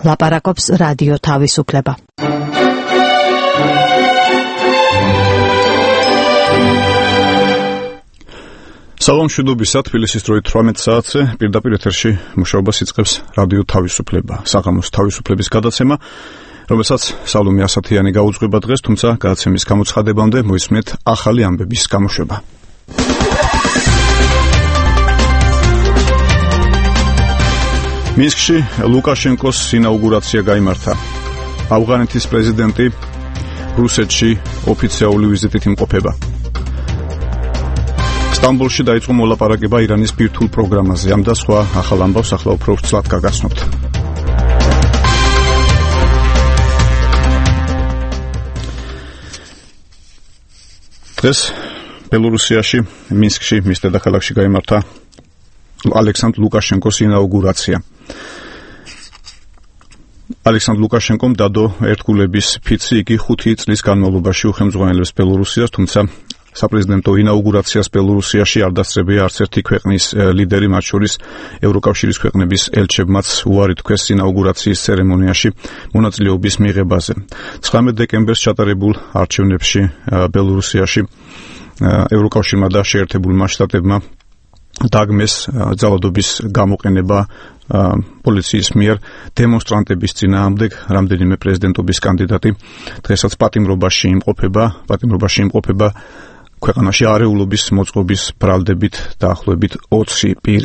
ლაპარაკობს რადიო თავისუფლება. სალამ მშვიდობისა, თბილისის დროით 18 საათზე პირდაპირ ეთერში მუშაობას იწყებს რადიო თავისუფლება, საღამოს თავისუფლების გადაცემა, რომელსაც სალომე ასათიანი გაუძღვება დღეს, თუმცა გადაცემის გამოცხადებამდე მოისმენთ ახალი ამბების გამოშვება. მინსკში ლუკაშენკოს ინაუგურაცია გაიმართა. ავღანეთის პრეზიდენტი რუსეთში ოფიციალური ვიზიტით იმყოფება. სტამბოლში დაიწყო მოლაპარაკება ირანის ბირთვულ პროგრამაზე. ამ და სხვა ახალ ამბავს ახლა უფრო ცვლად გაგაცნობთ. დღეს ბელორუსიაში მინსკში მის დედაქალაქში გაიმართა ალექსანდრ ლუკაშენკოს ინაუგურაცია. ალექსანდრ ლუკაშენკომ დადო ერთგულების ფიცი, იგი 5 წლის განმავლობაში უხელმძღვანელებს ბელორუსიას, თუმცა საპრეზიდენტო ინაუგურაციას ბელორუსიაში არ დასწრებია არც ერთი ქვეყნის ლიდერი, მათ შორის ევროკავშირის ქვეყნების ელჩებმაც უარი თქვეს ინაუგურაციის ცერემონიაში მონაწილეობის მიღებაზე. 19 დეკემბერს ჩატარებულ არჩევნებში ბელორუსიაში ევროკავშირმა და შეერთებულმა შტატებმა დაგმეს ძალადობის გამოყენება პოლიციის მიერ დემონსტრანტების წინააღმდეგ. რამდენიმე პრეზიდენტობის კანდიდატი დღესაც პატიმრობაში იმყოფება ქვეყანაში არეულობის მოწყობის ბრალდებით დაახლოებით 20 პირი.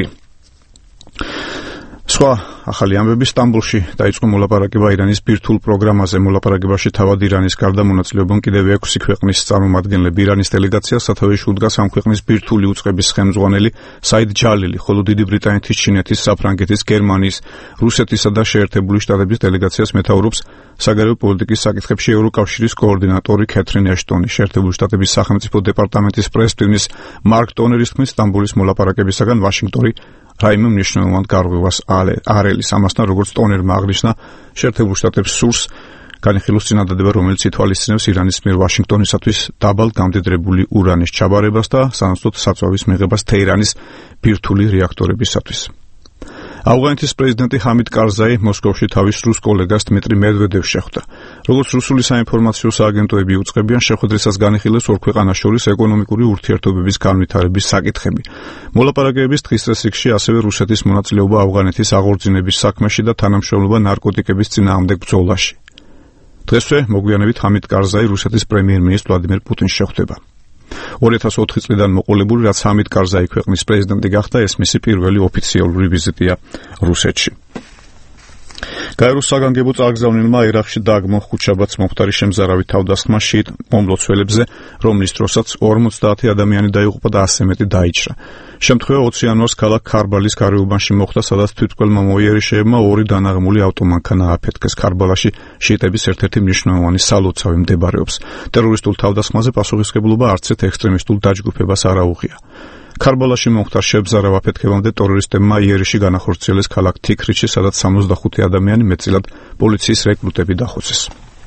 სხვა ახალი ამბები. სტამბოლში დაიწყო მოლაპარაკება ირანის ბირთვულ პროგრამაზე. მოლაპარაკებაში თავად ირანის გარდა მონაწილეობენ კიდევ 6 ქვეყნის წარმომადგენლები. ირანის დელეგაციას სათავეში უდგას ამ ქვეყნის ბირთვული უწყების ხელმძღვანელი საიდ ჯალილი, ხოლო დიდი ბრიტანეთის, ჩინეთის, საფრანგეთის, გერმანიის, რუსეთისა და შეერთებული შტატების დელეგაციას მეთაურობს საგარეო პოლიტიკის საკითხებში ევროკავშირის კოორდინატორი კეთრინ ეშტონი. შეერთებული შტატების სახელმწიფო დეპარტამენტის პრეს-ტიმის მარკ ტონერის თქმით, სტამბოლის მოლაპარაკებისაგან ვაშინგტონი რაიმე მნიშვნელოვან გარღვევას არელის. ამასთან, როგორც ტონერმა აღნიშნა, შეერთებულ შტატებს სურს განიხილოს წინადადება, რომელიც ითვალისწინებს ირანის მიერ ვაშინგტონისათვის დაბალ გამდიდრებული ურანის ჩაბარებას და სანაცვლოდ საწვავის მიღებას თეირანის ბირთვული რეაქტორებისათვის. ავღანეთის პრეზიდენტი ჰამიდ კარზაი მოსკოვში თავის რუს კოლეგას დმიტრი მედვედევს შეხვდა. როგორც რუსული საინფორმაციო სააგენტოები უწყებიან, შეხვედრისას განიხილეს ორ ქვეყანას შორის ეკონომიკური ურთიერთობების განვითარების საკითხები. მოლაპარაკებების დღის წესრიგში ასევე რუსეთის მონაწილეობა ავღანეთის აღორძინების საქმეში და თანამშრომლობა ნარკოტიკების წინააღმდეგ ბრძოლაში. დღესვე მოგვიანებით ჰამიდ კარზაი რუსეთის პრემიერ-მინისტრ ვლადიმერ პუტინს შეხვდება. 2004 წლიდან მოყოლებული, რაც ჰამიდ კარზაი ქვეყნის პრეზიდენტი გახდა, ეს მისი პირველი ოფიციალური ვიზიტია რუსეთში. გაეროს საგანგებო წაგზავნილმა ერაყში დააგმო ხუთშაბათს მომხდარი შემზარავი თავდასხმა შიიტ მომლოცველებზე, რომლის დროსაც 50 ადამიანი დაიღუპა და 100 მეტი დაიჭრა. შემთხვევა 20 იანვარს ქალაქ ქარბალის გარეუბანში მოხდა, სადაც თვითმკვლელმა მოიერიშეებმა 2 დანაღმული ავტომანქანა აფეთქეს. ქარბალაში შიიტების ერთ-ერთი მნიშვნელოვანი სალოცავი მდებარეობს. ტერორისტულ თავდასხმაზე პასუხისმგებლობა არც ერთ ექსტრემისტულ დაჯგუფებას არ აუღია. ქარბალაში მომხდარ შემზარავ აფეთქებამდე ტერორისტებმა იერიში განახორციელეს ქალაქ თიქრიჩში, სადაც 65 ადამიანი მეტწილად პოლიციის რეკრუტები დახოცეს.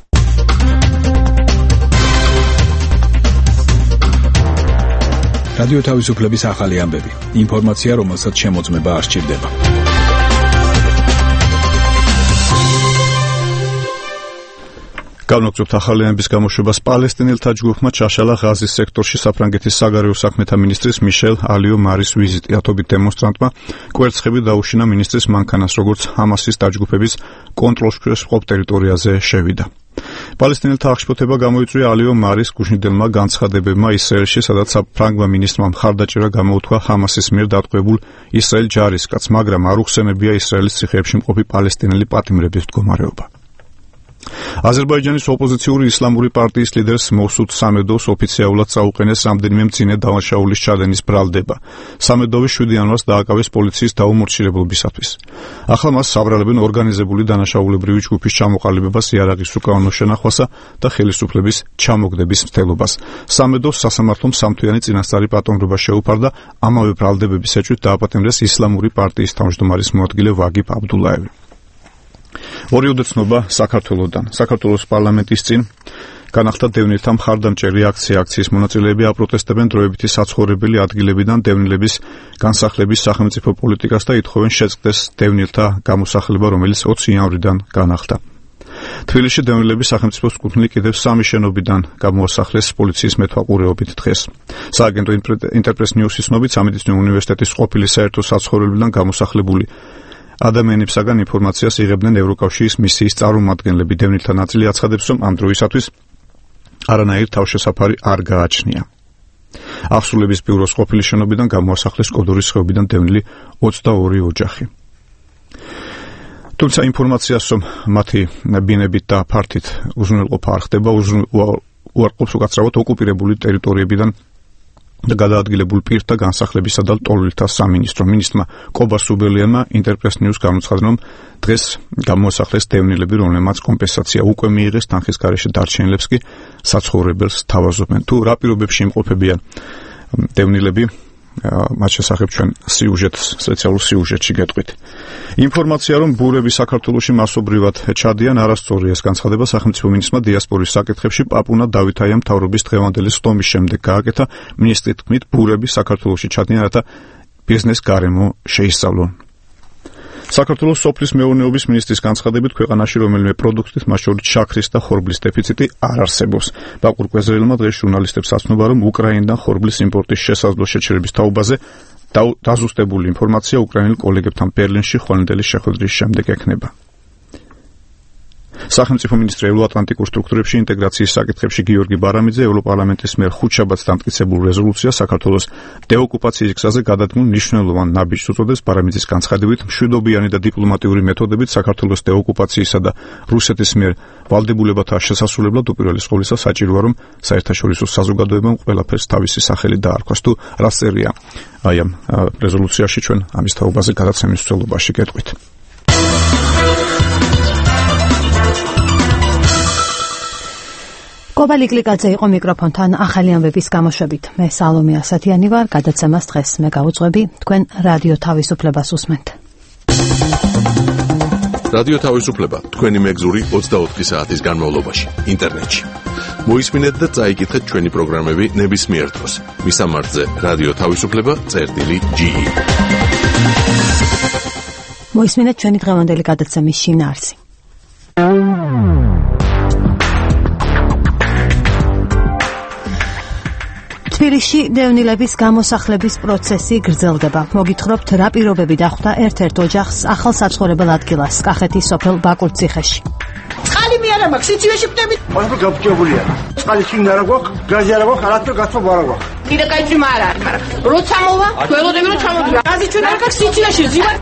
რადიო თავისუფლების ახალი ამბები. ინფორმაცია, რომელსაც შემოწმება არ სჭირდება. განვაგრძობთ ახალი ამბების გამოშვებას. პალესტინელთა ჯგუფმა ჩაშალა ღაზის სექტორში საფრანგეთის საგარეო საქმეთა მინისტრის მიშელ ალიო მარის ვიზიტი. ათობით დემონსტრანტმა კვერცხები დაუშინა მინისტრის მანქანას, როგორც ჰამასის დაჯგუფების კონტროლშუქრეს მყოფ ტერიტორიაზე შევიდა. პალესტინელთა აღშფოთება გამოიწვია ალიო მარის გუშინდელმა განცხადებებმა ისრაელში, სადაც საფრანგმა მინისტრმა მხარდაჭერა გამოუთქვა ჰამასის მიერ დატყვევებულ ისრაელ ჯარისკაცს, მაგრამ არ უხსენებია ისრაელის ციხეებში მყოფი პალესტინელი პატიმრების მდგომარეობა. აზერბაიჯანის ოპოზიციური ისლამური პარტიის ლიდერს მოსუდ სამედოვს ოფიციალურად წაუყენეს რამდენიმე მძიმე დანაშაულის ჩადენის ბრალდება. სამედოვი 7 იანვარს დააკავეს პოლიციის დაუმორჩილებლობისათვის. ახლა მას საბრალებენ ორგანიზებული დანაშაულებრივი ჯგუფის ჩამოყალიბებას, იარაღის უკანონო შენახვასა და ხელისუფლების ჩამოგდების მცდელობას. სამედოვს სასამართლომ სამთვიანი წინასწარი პატიმრობა შეუფარდა, ამავე ბრალდებების ეჭვით დააპატიმრეს ისლამური პარტიის თავმჯდომარის მოადგილე ვაგიფ აბდულაევი. ორი უდეცნობა საქართველოსთან. საქართველოს პარლამენტის წინ განახლდა დევნილთა მხარდამჭერი აქციის მონაწილეები აპროტესტებენ დროებითი საცხოვრებელი ადგილებიდან დევნილების განსახლების სახელმწიფო პოლიტიკას და ითხოვენ შეწყდეს დევნილთა გამოსახლება, რომელიც 20 იანვრიდან განახლდა. თბილისში დევნილების სახელმწიფოს კუთვნილი კიდევ 3 შენობიდან გამოასახლეს პოლიციის მეთვალყურეობით დღეს. სააგენტო ინტერპრეს ნიუსის ცნობით სამედიცინო უნივერსიტეტის ყოფილი საერთო საცხოვრებელიდან გამოსახლებული ადამიანებსაგან ინფორმაციას იღებდნენ ევროკავშირის მისიის წარმომადგენლები. დევნილთა ნაწილი აცხადებს, რომ ამ დროისათვის არანაირ თავშესაფარი არ გააჩნია. აღსრულების ბიუროს ყოფილი შენობიდან გამოასახლეს კოდორის ხეობიდან დევნილი 22 ოჯახი. თუმცა ინფორმაციას, რომ მათი ბინებით და ფართით უზრუნველყოფა არ ხდება, უარყოფს უკაცრავად ოკუპირებული ტერიტორიებიდან გადაადგილებულ პირთა განსახლებისა და ტოლვილთა სამინისტრო. მინისტრმა კობა სუბელიანმა ინტერპრეს ნიუს გამოცხადა, რომ დღეს გამოასახლეს დევნილები, რომლებმაც კომპენსაცია უკვე მიიღეს, თანხის გარეშე დარჩენილებს კი საცხოვრებელს თავაზობენ. თუ რა პირობებში იმყოფებიან დევნილები, მათ შესახებ ჩვენ სპეციალურ სიუჟეტში გეტყვით. ინფორმაცია, რომ ბურები საქართველოში მასობრივად ჩადიან, არასწორია. ეს განცხადება სახელმწიფო მინისტრმა დიასპორის საკითხებში პაპუნა დავითაია მთავრობის დღევანდელი სტომის შემდეგ გააკეთა. მინისტრის თქმით, ბურები საქართველოში ჩადიან, რათა ბიზნეს გარემო შეისწავლონ. საქართველოს სოფლის მეურნეობის მინისტრის განცხადებით, ქვეყანაში რომელიმე პროდუქტის, მათ შორის შაქრის და ხორბლის დეფიციტი არ არსებობს. ბაკურ კვეზრელმა დღეს ჟურნალისტებს აცნობა, რომ უკრაინიდან ხორბლის იმპორტის შესაძლო შეჩერების თაობაზე დაზუსტებული ინფორმაცია უკრაინელ კოლეგებთან ბერლინში ხვალინდელი შეხვედრის შემდეგ ექნება. სახელმწიფო მინისტრი ევროატლანტიკურ სტრუქტურებში ინტეგრაციის საკითხებში გიორგი ბარამიძე ევროპარლამენტის მიერ ხუთშაბათს დამტკიცებულ რეზოლუციას საქართველოს დეოკუპაციის გზაზე გადადგმულ მნიშვნელოვან ნაბიჯს უწოდებს. ბარამიძის განცხადებით, მშვიდობიანი და დიპლომატიური მეთოდებით საქართველოს დეოკუპაციისა და რუსეთის მიერ ვალდებულებათა შესასრულებლად უპირველეს ყოვლისა საჭიროა, რომ საერთაშორისო საზოგადოებამ ყველაფერს თავისი სახელი დაარქვას. თუ რას წერია აი ამ რეზოლუციაში, ჩვენ ამის თაობაზე გადაცემის მსვლელობაში გეტყვით. კობალი კლიკაძე იყო მიკროფონთან ახალი ამბების გამოშვებით. მე სალომე ასათიანი ვარ, გადაცემას დღეს მე გავუძღვები, თქვენ რადიო თავისუფლებას უსმენთ. რადიო თავისუფლება თქვენი მეგზური 24 საათის განმავლობაში ინტერნეტში. მოისმინეთ და წაიკითხეთ ჩვენი პროგრამები ნებისმიერ დროს. მისამართზე რადიო თავისუფლება.ge. მოისმინეთ ჩვენი დღევანდელი გადაცემის შინაარსი. თბილისში დევნილების გამოსახლების პროცესი გრძელდება. მოგითხრობთ, რა პირობები დახვდა ერთ-ერთ ოჯახს ახალ საცხოვრებელ ადგილას კახეთის სოფელ ბაკურციხეში. წყალი მე არა მაქვს, სიცივეში ვტები. მაგრამ გაბჭებულია. წყალი შინ არა გვაქვს, გაზი არა გვაქვს, არათუ გასწობ არა გვაქვს. კიდე კაიჭი მე არა არის, მაგრამ როცა მოვა, ველოდები რომ ჩამოვიდა. გაზი ჩვენ არ გაქვს სიცივეში, ზივარ.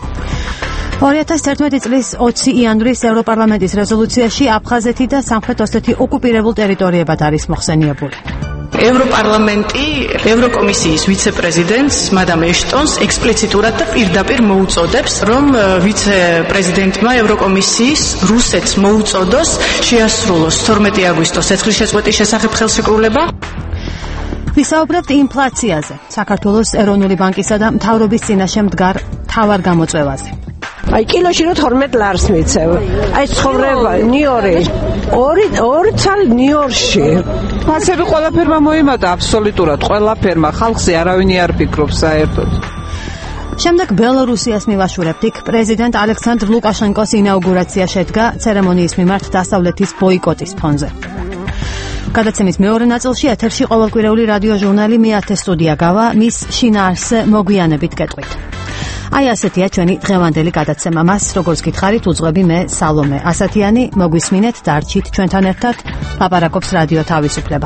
2011 წლის 20 იანვრის ევროპარლამენტის რეზოლუციაში აფხაზეთი და სამხრეთ ოსეთი ოკუპირებულ ტერიტორიებად არის მოხსენიებული. ევროპარლამენტი ევროკომისიის ვიცე-პრეზიდენტს მადამ ეშტონს ექსპლიციტურად და პირდაპირ მოუწოდებს, რომ ვიცე-პრეზიდენტმა ევროკომისიის რუსეთს მოუწოდოს შეასრულოს 12 აგვისტოს ცეცხლის შეწყვეტის შესახებ ხელშეკრულება. ვისაუბრებთ ინფლაციაზე, საქართველოს ეროვნული ბანკისა და მთავრობის წინაშე მდგარ მთავარ გამოწვევაზე. აი კილოში რო 12 ლარს მიცევ. აი ცხოვრება ნიორი. ორი ცალი ნიორში. ფასები ყველაფერმა მოიმატა, აბსოლუტურად ყველაფერმა. ხალხზე არავინ არ ფიქრობს საერთოდ. შემდეგ ბელორუსიას მივაშურებთ. იქ პრეზიდენტ ალექსანდრ ლუკაშენკოს ინაუგურაცია შედგა ცერემონიის მიმართ დასავლეთის ბოიკოტის ფონზე. გადაცემის მეორე ნაწილში ეთერში ყოველკვირეული რადიო ჟურნალი მეათე სტუდია გავა, მის შინაარსზე მოგვიანებით გეტყვით. აი ასეთია ჩვენი დღევანდელი გადაცემა. მას როგორც გითხარით, უძღვები მე სალომე ასათიანი. მოგვისმინეთ, დარჩით ჩვენთან ერთად. ლაპარაკობს რადიო თავისუფლება.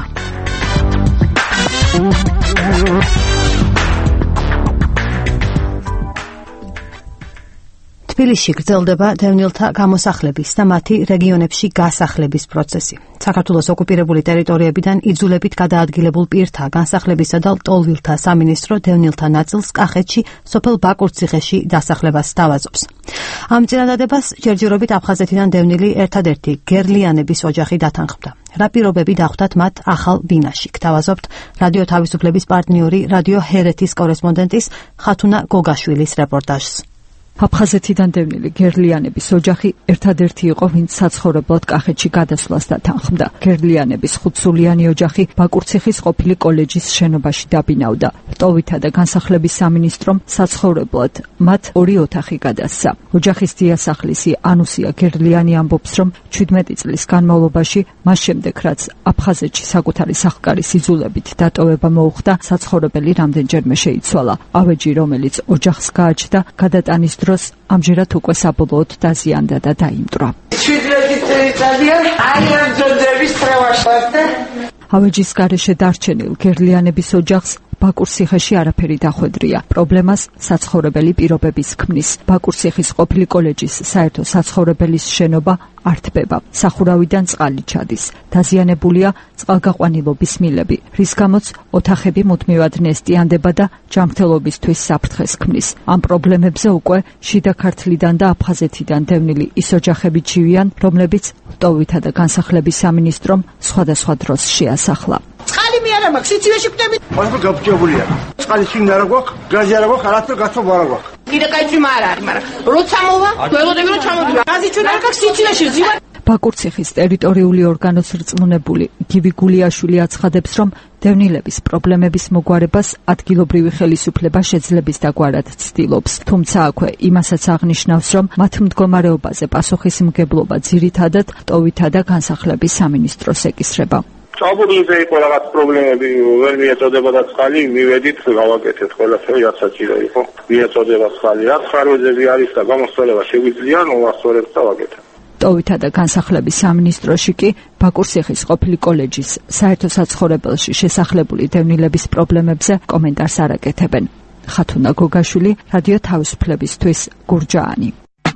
თბილისში გრძელდება დევნილთა გამოსახლების და მათი რეგიონებში გასახლების პროცესი. საქართველოს ოკუპირებული ტერიტორიებიდან იძულებით გადაადგილებულ პირთა განსახლებისა და ტოლვილთა სამინისტრო დევნილთა ნაწილს კახეთში სოფელ ბაკურციხეში დასახლებას სთავაზობს. ამ წინადადებას ჯერჯერობით აფხაზეთიდან დევნილი ერთადერთი გერლიანების ოჯახი დათანხმდა. რა პირობები დახვდათ მათ ახალ ბინაში? გთავაზობთ რადიო თავისუფლების პარტნიორი რადიო ჰერეთის კორესპონდენტის ხათუნა გოგაშვილის რეპორტაჟს. აფხაზეთიდან დევნილი გერლიანების ოჯახი ერთადერთი იყო, ვინც საცხოვრებლად კახეთში გადასვლას დათანხმდა. გერლიანების 5-სულიანი ოჯახი ბაკურციხის ყოფილი კოლეჯის შენობაში დაბინავდა. რტოვითა და განსახლების სამინისტრომ საცხოვრებლად მათ 2 ოთახი გადასცა. ოჯახის დიასახლისი ანუსია გერლიანი ამბობს, რომ 17 წლის განმავლობაში, მას შემდეგ რაც აფხაზეთში საკუთარი სახკარის იძულებით დატოვება მოუხდა, საცხოვრებელი რამდენჯერმე შეიცვალა. ავეჯი, რომელიც ოჯახს გააჩნდა, გადატანის დროს ამჯერად უკვე საბოლოოდ დაზიანდა და დაიმტვრა. ავეჯის გარეშე დარჩენილ გერლიანების ოჯახს ბაკურციხეში არაფერი დახვედრია. პრობლემას საცხოვრებელი პირობების ქმნის. ბაკურციხის ყოფილი კოლეჯის საერთო საცხოვრებელის შენობა ართბება. სახურავიდან წყალი ჩადის. დაზიანებულია წყალგაყვანილობის მილები, რის გამოც ოთახები მუდმივად ნესტიანდება და ჯანმრთელობისთვის საფრთხეს ქმნის. ამ პრობლემებზე უკვე შიდა ქართლიდან და აფხაზეთიდან დევნილი ის ოჯახები ჩივიან, რომლებიც რტოვითა და განსახლების სამინისტრომ სხვადასხვა დროს შეასახლა. წყალი მე არა მაქვს, სიცივეში ვკდები. ყველაფერი გაბჭებულია. წყალი შინ არა გვაქვს, გაზი არა გვაქვს, არათუ გაცობა არა გვაქვს. კიდე კაიჭი არ არის, მაგრამ როცა მოვა, გველოდები რომ ჩამოვიდა. გაზი ჩვენ არ გაქვს სიცივეში ზივა. ბაკურციხის ტერიტორიული ორგანოს რწმუნებული გივი გულიაშვილი აცხადებს, რომ დევნილების პრობლემების მოგვარებას ადგილობრივი ხელისუფლება შეძლების დაგვარად ცდილობს. თუმცა აქვე იმასაც აღნიშნავს, რომ მათ მდგომარეობაზე პასუხისმგებლობა ძირითადად რტოვითა და განსახლების სამინისტროს ეკისრება. საბურულზე იყო რაღაც პრობლემები, ვერ მიეწოდებოდა წყალი, მივედით, გავაკეთეთ ყველაფერი, რაც საჭირო იყო. მიეწოდება წყალი, რაც ხარვეზები არის და გამოსწორება შეგვიძლია, ვასწორებთ და ვაკეთებ. რტოვითა და განსახლების სამინისტროში კი ბაკურციხის ყოფილი კოლეჯის საერთო საცხოვრებელში შესახლებული დევნილების პრობლემებზე კომენტარს არ აკეთებენ. ხათუნა გოგაშვილი, რადიო თავისუფლებისთვის, გურჯაანი.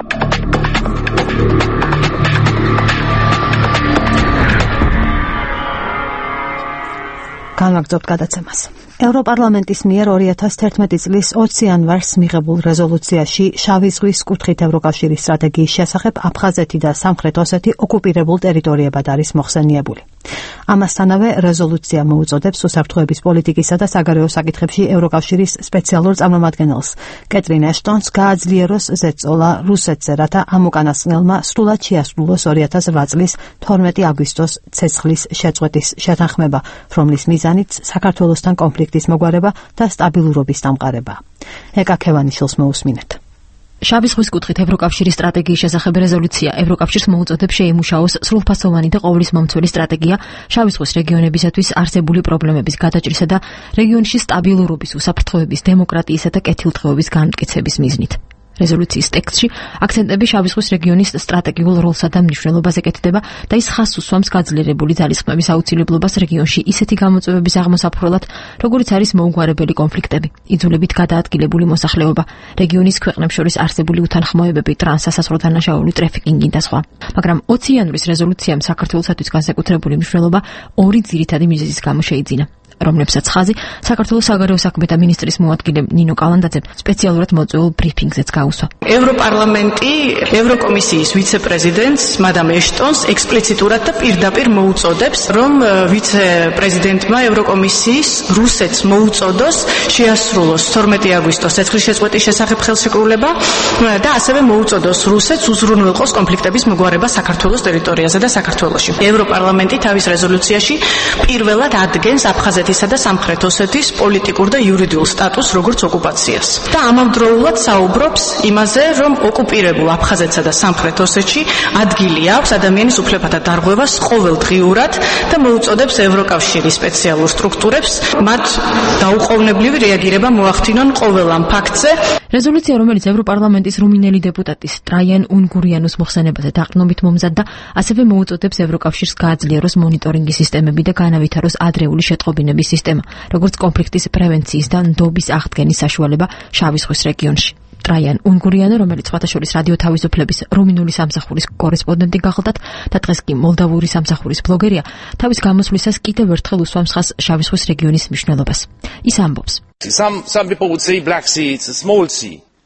განვაგრძობთ გადაცემას. ევროპარლამენტის მიერ 2011 წლის 20 იანვარს მიღებულ რეზოლუციაში შავი ზღვის კუთხით ევროკავშირის სტრატეგიის შესახებ აფხაზეთი და სამხრეთ ოსეთი ოკუპირებულ ტერიტორიებად არის მოხსენიებული. ამასთანავე რეზოლუცია მოუწოდებს უსაფრთხოების პოლიტიკისა და საგარეო საკითხებში ევროკავშირის სპეციალურ წარმომადგენელს კეტრინ ეშტონს გააძლიეროს ზეწოლა რუსეთზე, რათა ამ უკანასკნელმა სრულად შეასრულოს 2008 წლის 12 აგვისტოს ცეცხლის შეწყვეტის შეთანხმება, რომლის მიზანიც საქართველოსთან კონფლიქტის მოგვარება და სტაბილურობის დამყარება. ეკა ქევანიშვილს მოусმინეთ. შავი ზღვის კუთხით ევროკავშირის სტრატეგიის შესახებ რეზოლუცია ევროკავშირს მოუწოდებს შეიმუშაოს სრულფასოვანი და ყოვლის მომცველი სტრატეგია შავი ზღვის რეგიონებისათვის არსებული პრობლემების გადაჭრისა და რეგიონში სტაბილურობის, უსაფრთხოების, დემოკრატიისა და კეთილდღეობის განმტკიცების მიზნით. რეზოლუციის ტექსტში აქცენტები შავი ზღვის რეგიონის სტრატეგიულ როლსა და მნიშვნელობას ეკეთება და ის ხაზს უსვამს გაძლიერებული ძალისხმების აუცილებლობას რეგიონში ისეთი გამოწვევების აღმოსაფრველად, როგორიც არის მოუგვარებელი კონფლიქტები, იძულებით გადაადგილებული მოსახლეობა, რეგიონის ქვეყნებს შორის არსებული უთანხმოებები, ტრანსსასაზღვრო დანაშაული, ტრაფიკინგი და სხვა. მაგრამ 20 იანვრის რეზოლუციამ საქართველოსათვის განსაკუთრებული მნიშვნელობა 2 ძირითადი მიზეზის გამო შეიძინა, რომლებსაც ხაზი საქართველოს საგარეო საქმეთა მინისტრის მოადგილე ნინო კალანდაძემ სპეციალურად მოწვეულ ბრიფინგზეც გაუსვა. ევროპარლამენტი ევროკომისიის ვიცე-პრეზიდენტს მადამ ეშტონს ექსპლიციტურად და პირდაპირ მოუწოდებს, რომ ვიცე-პრეზიდენტმა ევროკომისიის რუსეთს მოუწოდოს შეასრულოს 12 აგვისტოს ცეცხლის შეწყვეტის შესახებ ხელშეკრულება და ასევე მოუწოდოს რუსეთს უზრუნველყოს კონფლიქტების მოგვარება საქართველოს ტერიტორიაზე და საქართველოში. ევროპარლამენტი თავის რეზოლუციაში პირველად ადგენს აფხაზეთისა და სამხრეთ ოსეთის პოლიტიკურ და იურიდიულ სტატუსს როგორც ოკუპაციას. და ამავდროულად საუბრობს იმაზე, რომ ოკუპირებულ აფხაზეთსა და სამხრეთ ოსეთში ადგილი აქვს ადამიანის უფლებათა დარღვევას ყოველდღიურად და მოუწოდებს ევროკავშირის სპეციალურ სტრუქტურებს მათ დაუყოვნებლივი რეაგირება მოახდინონ ყოველ ამ ფაქტზე. რეზოლუცია, რომელიც ევროპარლამენტის რუმინელი დეპუტატის ტრაიან უნგურიანოს მოხსენებაზე დაყრდნობით მომზადდა, ასევე მოუწოდებს ევროკავშირს გააძლიეროს მონიტორინგის სისტემები და განავითაროს ადრეული შეტყობინების სისტემა, როგორც კონფლიქტის პრევენციის და ნდობის აღდგენის საშუალება შავი ზღვის რეგიონში. ტრაიან უნგურიანო, რომელიც სხვათაშორის რადიო თავისუფლების რუმინული სამსახურის კორესპონდენტი გახლდათ და დღეს კი მოლდავური სამსახურის ბლოგერია, თავის გამოსვლისას კიდევ ერთხელ უსვამს ხაზს შავი ზღვის რეგიონის მნიშვნელობას. ის ამბობს: Some people would say Black Sea, it's a small sea.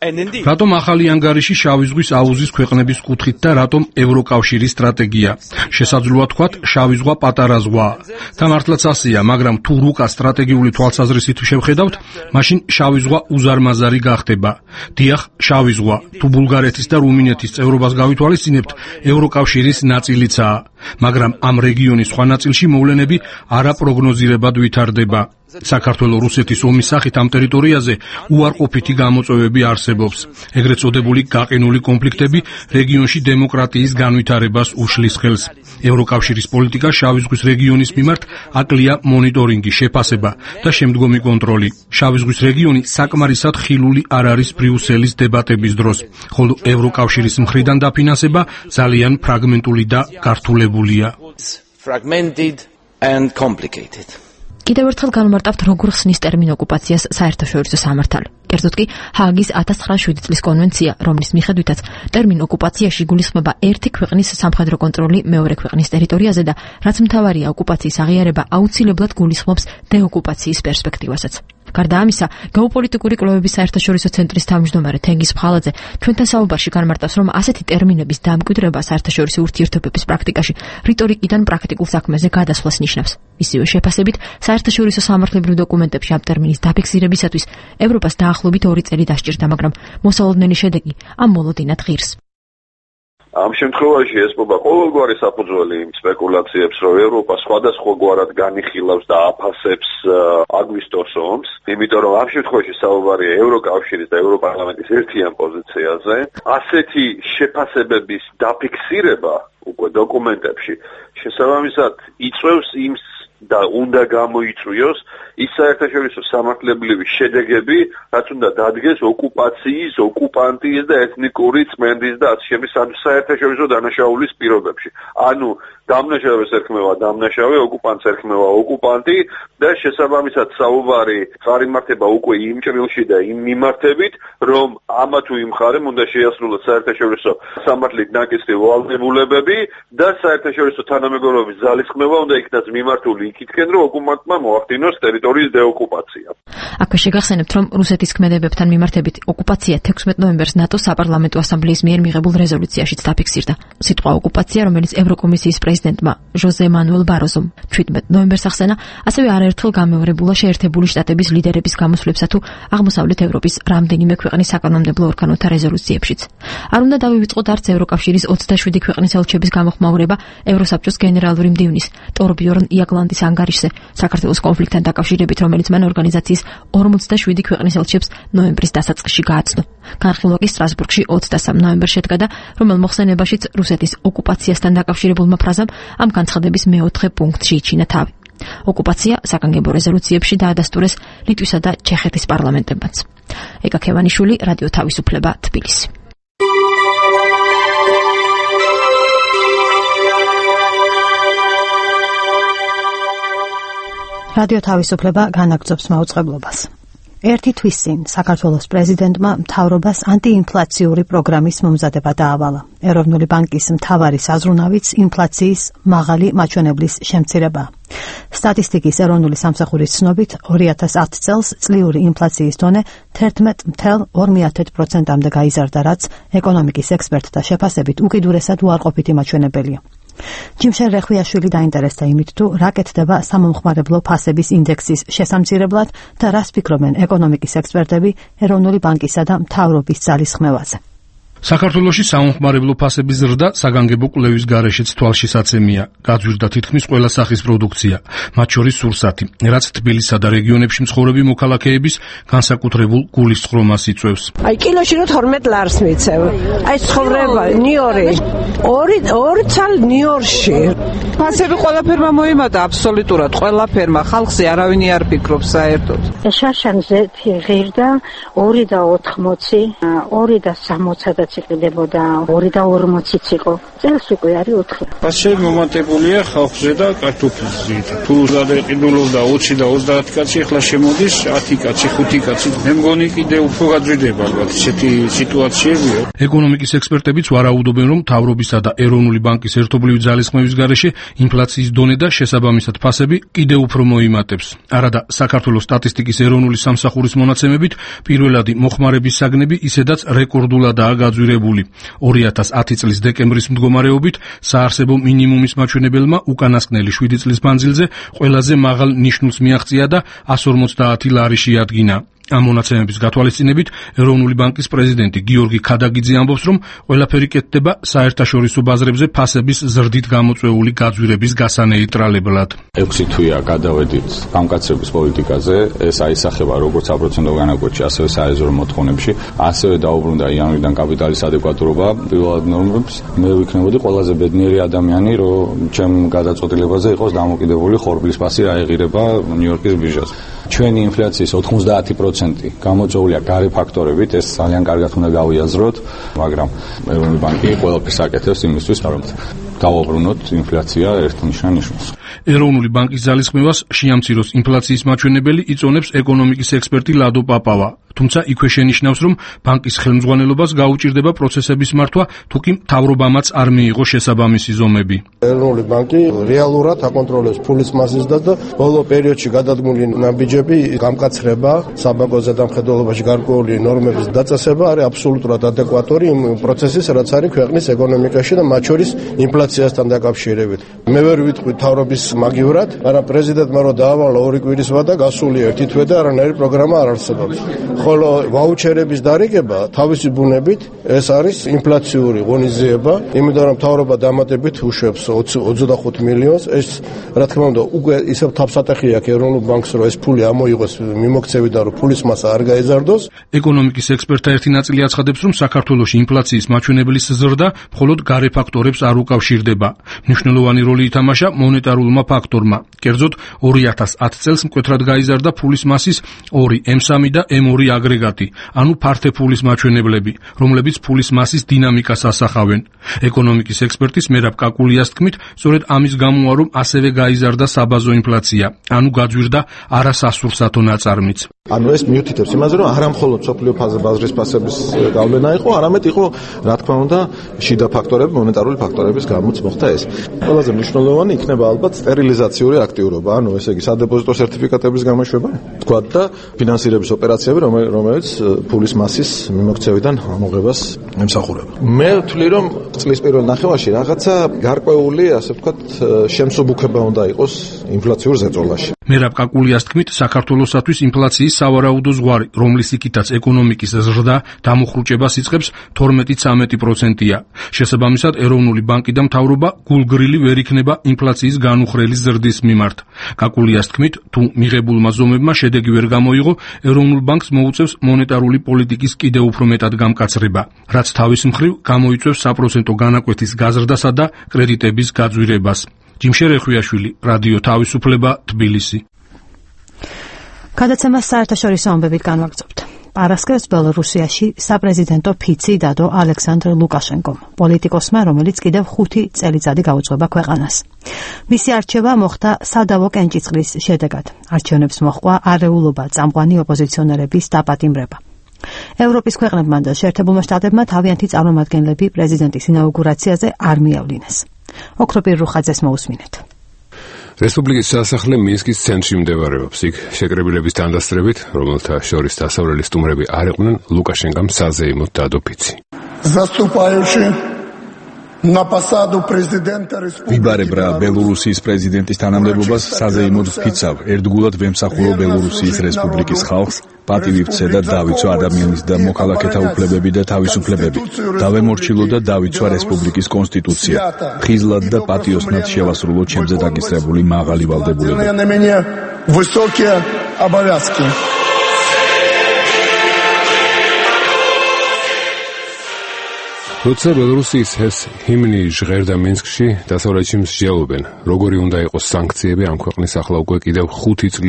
რატომ ახალი ანგარიში შავი ზღვის აუზის ქვეყნების კუთხით და რატომ ევროკავშირის სტრატეგია? შესაძლოა თქვათ, შავი ზღვა პატარა ზღვაა. თამართლაც ასეა, მაგრამ თუ რუკა სტრატეგიული თვალსაზრისით შევხედავთ, მაშინ შავი ზღვა უზარმაზარი გახდება. დიახ, შავი ზღვა, თუ ბულგარეთის და რუმინეთის წევრობას გავითვალისწინებთ, ევროკავშირის ნაწილიცაა, მაგრამ ამ რეგიონის სხვა ნაწილში მოვლენები არაპროგნოზირებად ვითარდება. საქართველოს რუსეთის ომის სახით ამ ტერიტორიაზე უარყოფითი გამოწვევები არსებობს. ეგრეთ წოდებული გაყინული კონფლიქტები რეგიონში დემოკრატიის განვითარებას უშლის ხელს. ევროკავშირის პოლიტიკა შავი ზღვის რეგიონის მიმართ აკლია მონიტორინგი, შეფასება და შემდგომი კონტროლი. შავი ზღვის რეგიონი საკმარისად ხილული არ არის ბრიუსელის დებატების დროს, ხოლო ევროკავშირის მხრიდან დაფინანსება ძალიან ფრაგმენტული და გართულებულია. კიდევ ერთხელ განმარტავთ, როგორ ხსნის ტერმინ ოკუპაციას საერთაშორისო სამართალი. კერძოდ კი, ჰააგის 1907 წლის კონვენცია, რომლის მიხედვითაც ტერმინ ოკუპაციაში გულისხმება ერთი ქვეყნის სამხედრო კონტროლი მეორე ქვეყნის ტერიტორიაზე და რაც მთავარია, ოკუპაციის აღიარება აუცილებლად გულისხმობს დეოკუპაციის პერსპექტივასაც. გარდა ამისა, გეოპოლიტიკური კვლევების საერთაშორისო ცენტრის თავმჯდომარე თენგიზ ფხალაძე ჩვენთან საუბარში განმარტავს, რომ ასეთი ტერმინების დამკვიდრება საერთაშორისო ურთიერთობების პრაქტიკაში რიტორიკიდან პრაქტიკულ საქმეზე გადასვლას ნიშნავს. ისივე შეფასებით, საერთაშორისო სამართლებრივ დოკუმენტებში ამ ტერმინის დაფიქსირებისათვის ევროპას დაახლოებით 2 წელი დასჭირდა, მაგრამ მოსალოდნელი შედეგი ამ მოლოდინად ღირს. ამ შემთხვევაში ესპობა ყოველგვარი საფუძველი იმ სპეკულაციებს, რომ ევროპა სხვადასხვაგვარად განიხილავს და აფასებს აგვისტოს ომს, იმიტომ რომ ამ შემთხვევაში საუბარია ევროკავშირის და ევროპარლამენტის ერთიან პოზიციაზე. ასეთი შეფასებების დაფიქსირება უკვე დოკუმენტებში შესაბამისად იწვევს იმ და უნდა გამოიწვიოს ის საერთაშორისო სამართლებრივი შედეგები, რაც უნდა დადგეს ოკუპაციის, ოკუპანტის და ეთნიკური წმენდის და ასე შემდეგ საერთაშორისო დანაშაულის პირობებში. ანუ დამნაშავეს ერქმევა დამნაშავე, ოკუპანტს ერქმევა ოკუპანტი და შესაბამისად საუბარი წარიმართება უკვე იმ ჭრილში და იმ მიმართებით, რომ ამა თუ იმ მხარემ უნდა შეასრულოს საერთაშორისო სამართლით ნაკისრი ვალდებულებები და საერთაშორისო თანამეგობრობის ძალისხმევა უნდა იქნას მიმართული იქითკენ, რომ ოკუპანტმა მოახდინოს ტერიტორიის დეოკუპაცია. აქვე შეგახსენებთ, რომ რუსეთის ქმედებებთან მიმართებით ოკუპაცია 16 ნოემბერს ნატოს საპარლამენტო ასამბლეის მიერ მიღებულ რეზოლუციაშიც დაფიქსირდა. სიტყვა ოკუპაცია, რომელიც ევროკომისიის პრეზიდენტმა ჟოზე მანუელ ბაროზომ 17 ნოემბერს ახსენა, ასევე არაერთხელ გამეორებულა შეერთებული შტატების ლიდერების გამოსვლებსა თუ აღმოსავლეთ ევროპის რამდენიმე ქვეყნის საკანონმდებლო ორგანოთა რეზოლუციებშიც. არ უნდა დავივიწყოთ არც ევროკავშირის 27 ქვეყნის ელჩების გამოხმაურება ევროსაბჭოს გენერალური მდივნის ტორბიორნ იაგლანდის ანგარიშზე საქართველოს კონფლიქტთან დაკავშირებით, რომელიც მან ორგანიზაციის 47 ქვეყნის ელჩებს ნოემბრის დასაწყისში გააცნო. განხილვა კი სტრასბურგში 23 ნოემბერს შედგა და რომელ მოხსენებაშიც რუსეთის ოკუპაციასთან დაკავშირებულმა ფრაზამ ამ განცხადების მეოთხე პუნქტში იჩინა თავი. ოკუპაცია საგანგებო რეზოლუციებში დაადასტურეს ლიტვისა და ჩეხეთის პარლამენტებმაც. ეკა ქევანიშვილი, რადიო თავისუფლება, თბილისი. რადიო თავისუფლება განაგრძობს მაუწყებლობას. ერთი თვის წინ საქართველოს პრეზიდენტმა მთავრობას ანტიინფლაციური პროგრამის მომზადება დაავალა. ეროვნული ბანკის მთავარი საზრუნავიც ინფლაციის მაღალი მაჩვენებლის შემცირებაა. სტატისტიკის ეროვნული სამსახურის ცნობით 2010 წელს წლიური ინფლაციის დონე 11.2%-მდე გაიზარდა, რაც ეკონომიკის ექსპერტთა შეფასებით უკიდურესად უარყოფითი მაჩვენებელია. ჯიმშენ რეხვიაშვილი დაინტერესდა იმით, თუ რა კეთდება სამომხმარებლო ფასების ინდექსის შესამცირებლად და რას ფიქრობენ ეკონომიკის ექსპერტები ეროვნული ბანკისა და მთავრობის ძალისხმევაზე. საქართველოში სამომხმარებლო ფასების ზრდა საგანგებო კვლევის გარეშეც თვალშისაცემია. გაძვირდა თითქმის ყველა სახის პროდუქცია, მათ შორის სურსათი, რაც თბილისსა და რეგიონებში მცხოვრები მოქალაქეების განსაკუთრებულ გულისწყრომას იწვევს. აი კილოში რო 12 ლარს მიცევ. აი ცხოვრება ნიორი. ორი წალ ნიორში. ფასები ყველაფერმა მოიმატა, აბსოლუტურად ყველაფერმა. ხალხზე არავინ არ ფიქრობს საერთოდ. შაშანზე ღირდა 2.80, 2.60 იყიდებოდა 2.40-იც იყო. წელს უკვე არის 4. პასუხი მომატებულია ხალხზე და კარტოფილზე. თუ გადაეყიდულობდა 20 და 30 კაცი, ახლა შემოდის 10 კაცი, 5 კაცი. მე მგონი კიდე უფრო გაძვირდება ალბათ ესეთი სიტუაციებია. ეკონომიკის ექსპერტებიც ვარაუდობენ, რომ მთავრობისა და ეროვნული ბანკის ერთობლივი ძალისხმევის გარეშე ინფლაციის დონე და შესაბამისად ფასები კიდევ უფრო მოიმატებს. არადა საქართველოს სტატისტიკის ეროვნული სამსახურის მონაცემებით პირველადი მოხმარების საგნები ისედაც რეკორდულადაა გაძვირებული. 2010 წლის დეკემბრის მდგომარეობით საარსებო მინიმუმის მაჩვენებელმა უკანასკნელი 7 წლის მანძილზე ყველაზე მაღალ ნიშნულს მიაღწია და 150 ლარი შეადგინა. ამ მონაცემების გათვალისწინებით ეროვნული ბანკის პრეზიდენტი გიორგი ქადაგიძე ამბობს, რომ ყველაფერი კეთდება საერთაშორისო ბაზრებზე ფასების ზრდით გამოწვეული გაძვირების გასანეიტრალებლად. 6 თვეა გადავედით გამკაცრების პოლიტიკაზე, ეს აისახება როგორც აპროცენტო განაკვეთში, ასევე საერზო მოთხოვნებში, ასევე დაუბრუნდა იანვრიდან კაპიტალის ადეკვატურობა პირველად ნორმებს. მე ვიქნებოდი ყველაზე ბედნიერი ადამიანი, რომ ჩემ გადაწყვეტილებაზე იყოს დამოკიდებული ხორბლის ფასი რა ეღირება ნიუ-იორკის ბირჟაზე. ჩვენი ინფლაციის 90% გამოწვეულია გარე ფაქტორებით, ეს ძალიან კარგად უნდა გავიაზროთ, მაგრამ ეროვნული ბანკი ყველაფერს აკეთებს იმისთვის, რომ გავაბრუნოთ ინფლაცია ერთნიშან ნიშნავს. ეროვნული ბანკის ძალისხმევას შეამციროს ინფლაციის მაჩვენებელი იწონებს ეკონომიკის ექსპერტი ლადო პაპავა. თუმცა იქვე შენიშნავს, რომ ბანკის ხელმძღვანელობას გაუჭირდება პროცესების მართვა, თუკი მთავრობამაც არ მიიღო შესაბამისი ზომები. ეროვნული ბანკი რეალურად აკონტროლებს ფულის მასის და ბოლო პერიოდში გადადგმული ნაბიჯები გამკაცრება, საბანკო ზედამხედველობაში გარკვეული ნორმების დაწესება არის აბსოლუტურად ადეკვატური იმ პროცესის, რაც არის ქვეყნის ეკონომიკაში და მათ შორის ინფლაციასთან დაკავშირებით. მე ვერ ვიტყვი მთავრობის მაგივრად, მაგრამ პრეზიდენტმა რო დაავალა 2 კვირის ვადა, გასული 1 თვე და არანაირი პროგრამა არ არსებობს. ხოლო ვაუჩერების დარიგება თავისი ბუნებით ეს არის ინფლაციური ღონისძიება, იმიტომ რომ მთავრობა დამატებით უშვებს 25 მილიონს, ეს რა თქმა უნდა უკვე ისევ თავსატეხი აქვს ეროვნულ ბანკს, რომ ეს ფული ამოიღოს მიმოქცევიდან, რომ ფულის მასა არ გაეზარდოს. ეკონომიკის ექსპერტთა ერთი ნაწილი აცხადებს, რომ საქართველოში ინფლაციის მაჩვენებლის ზრდა მხოლოდ გარე ფაქტორებს არ უკავშირდება. მნიშვნელოვანი როლი ითამაშა მონეტარულმა ფაქტორმა. კერძოდ 2010 წელს მკვეთრად გაიზარდა ფულის მასის 2 M3 და M2 აგრეგატი, ანუ ფართე ფულის მაჩვენებლები, რომლებიც ფულის მასის დინამიკას ასახავენ. ეკონომიკის ექსპერტის მერაბ კაკულიას თქმით, სწორედ ამის გამოა, რომ ასევე გაიზარდა საბაზო ინფლაცია, ანუ გაძვირდა არასასურსათო ნაწარმიც. ანუ ეს მიუთითებს იმაზე, რომ არა მხოლოდ სოფლიო ბაზრის ფასების გავლენა იყო, არამედ იყო, რა თქმა უნდა, შიდა ფაქტორები, მონეტარული ფაქტორების გამოც მოხდა ეს. ყველაზე მნიშვნელოვანი იქნება ალბათ სტერილიზაციური აქტიურობა, ანუ ესე იგი სადეპოზიტო სერტიფიკატების გამოშვება, თქვა და ფინანსირების ოპერაციები, რომელიც ფულის მასის მიმოქცევიდან ამოღებას ემსახურება. მე ვთვლი, რომ წლის პირველ ნახევარში რაღაცა გარკვეული, ასე ვთქვათ, შემსუბუქება უნდა იყოს ინფლაციურ ზეწოლაში. მერაბ კაკულიას თქმით, საქართველოსათვის ინფლაციის სავარაუდო ზღვარი, რომლის იქითაც ეკონომიკის ზრდა დამუხრუჭებას იწყებს 12-13%-ია. შესაბამისად, ეროვნული ბანკი და მთავრობა გულგრილი ვერ იქნება ინფლაციის განუხრელი ზრდის მიმართ. კაკულიას თქმით, თუ მიღებულმა ზომებმა შედეგი ვერ გამოიღო, ეროვნულ ბანკს მოუწევს მონეტარული პოლიტიკის კიდევ უფრო მეტად გამკაცრება, რაც თავის მხრივ გამოიწვევს საპროცენტო განაკვეთის გაზრდასა და კრედიტების გაძვირებას. ჯიმშე რეხვიაშვილი, რადიო თავისუფლება, თბილისი. გადაცემას საერთაშორისო ამბებით განვაგრძობთ. პარასკევს ბელორუსიაში საპრეზიდენტო ფიცი დადო ალექსანდრ ლუკაშენკომ, პოლიტიკოსმა, რომელიც კიდევ 5 წელიწადი გაუძღვება ქვეყანას. მისი არჩევა მოხდა სადავო კენჭისყრის შედეგად. არჩევნებს მოჰყვა არეულობა, წამყვანი ოპოზიციონერების დაპატიმრება. ევროპის ქვეყნებმა და შეერთებულმა შტატებმა თავიანთი წარმომადგენლები პრეზიდენტის ინაუგურაციაზე არ მიავლინეს. ოქროპირ რუხაძეს მოусმინეთ. რესპუბლიკის სასახლე მინსკის ცენტრში მდებარეობს. იქ შეკრებილების თანდასწრებით, რომელთა შორის დასავლელი სტუმრები არ იყვნენ, ლუკაშენკომ საზეიმოდ დადო ფიცი. ვიბარებ რა ბელორუსიის პრეზიდენტის თანამდებობას საზეიმოდ ვფიცავ. ერთგულად ვემსახურო ბელორუსიის რესპუბლიკის ხალხს, პატივი ვცე და დავიცვა ადამიანის და მოქალაქეთა უფლებები და თავისუფლებები. დავემორჩილო და დავიცვა რესპუბლიკის კონსტიტუცია. ხიზლად და პატიოსნად შევასრულო ჩემზე დაგისრებული მაღალი ვალდებულება. როცა ბელორუსიის ეს ჰიმნი ჟღერდა მინსკში, დასავლეთში მსჯელობენ, როგორი უნდა იყოს სანქციები ამ ქვეყნის ახლა უკვე კიდევ 5 წლით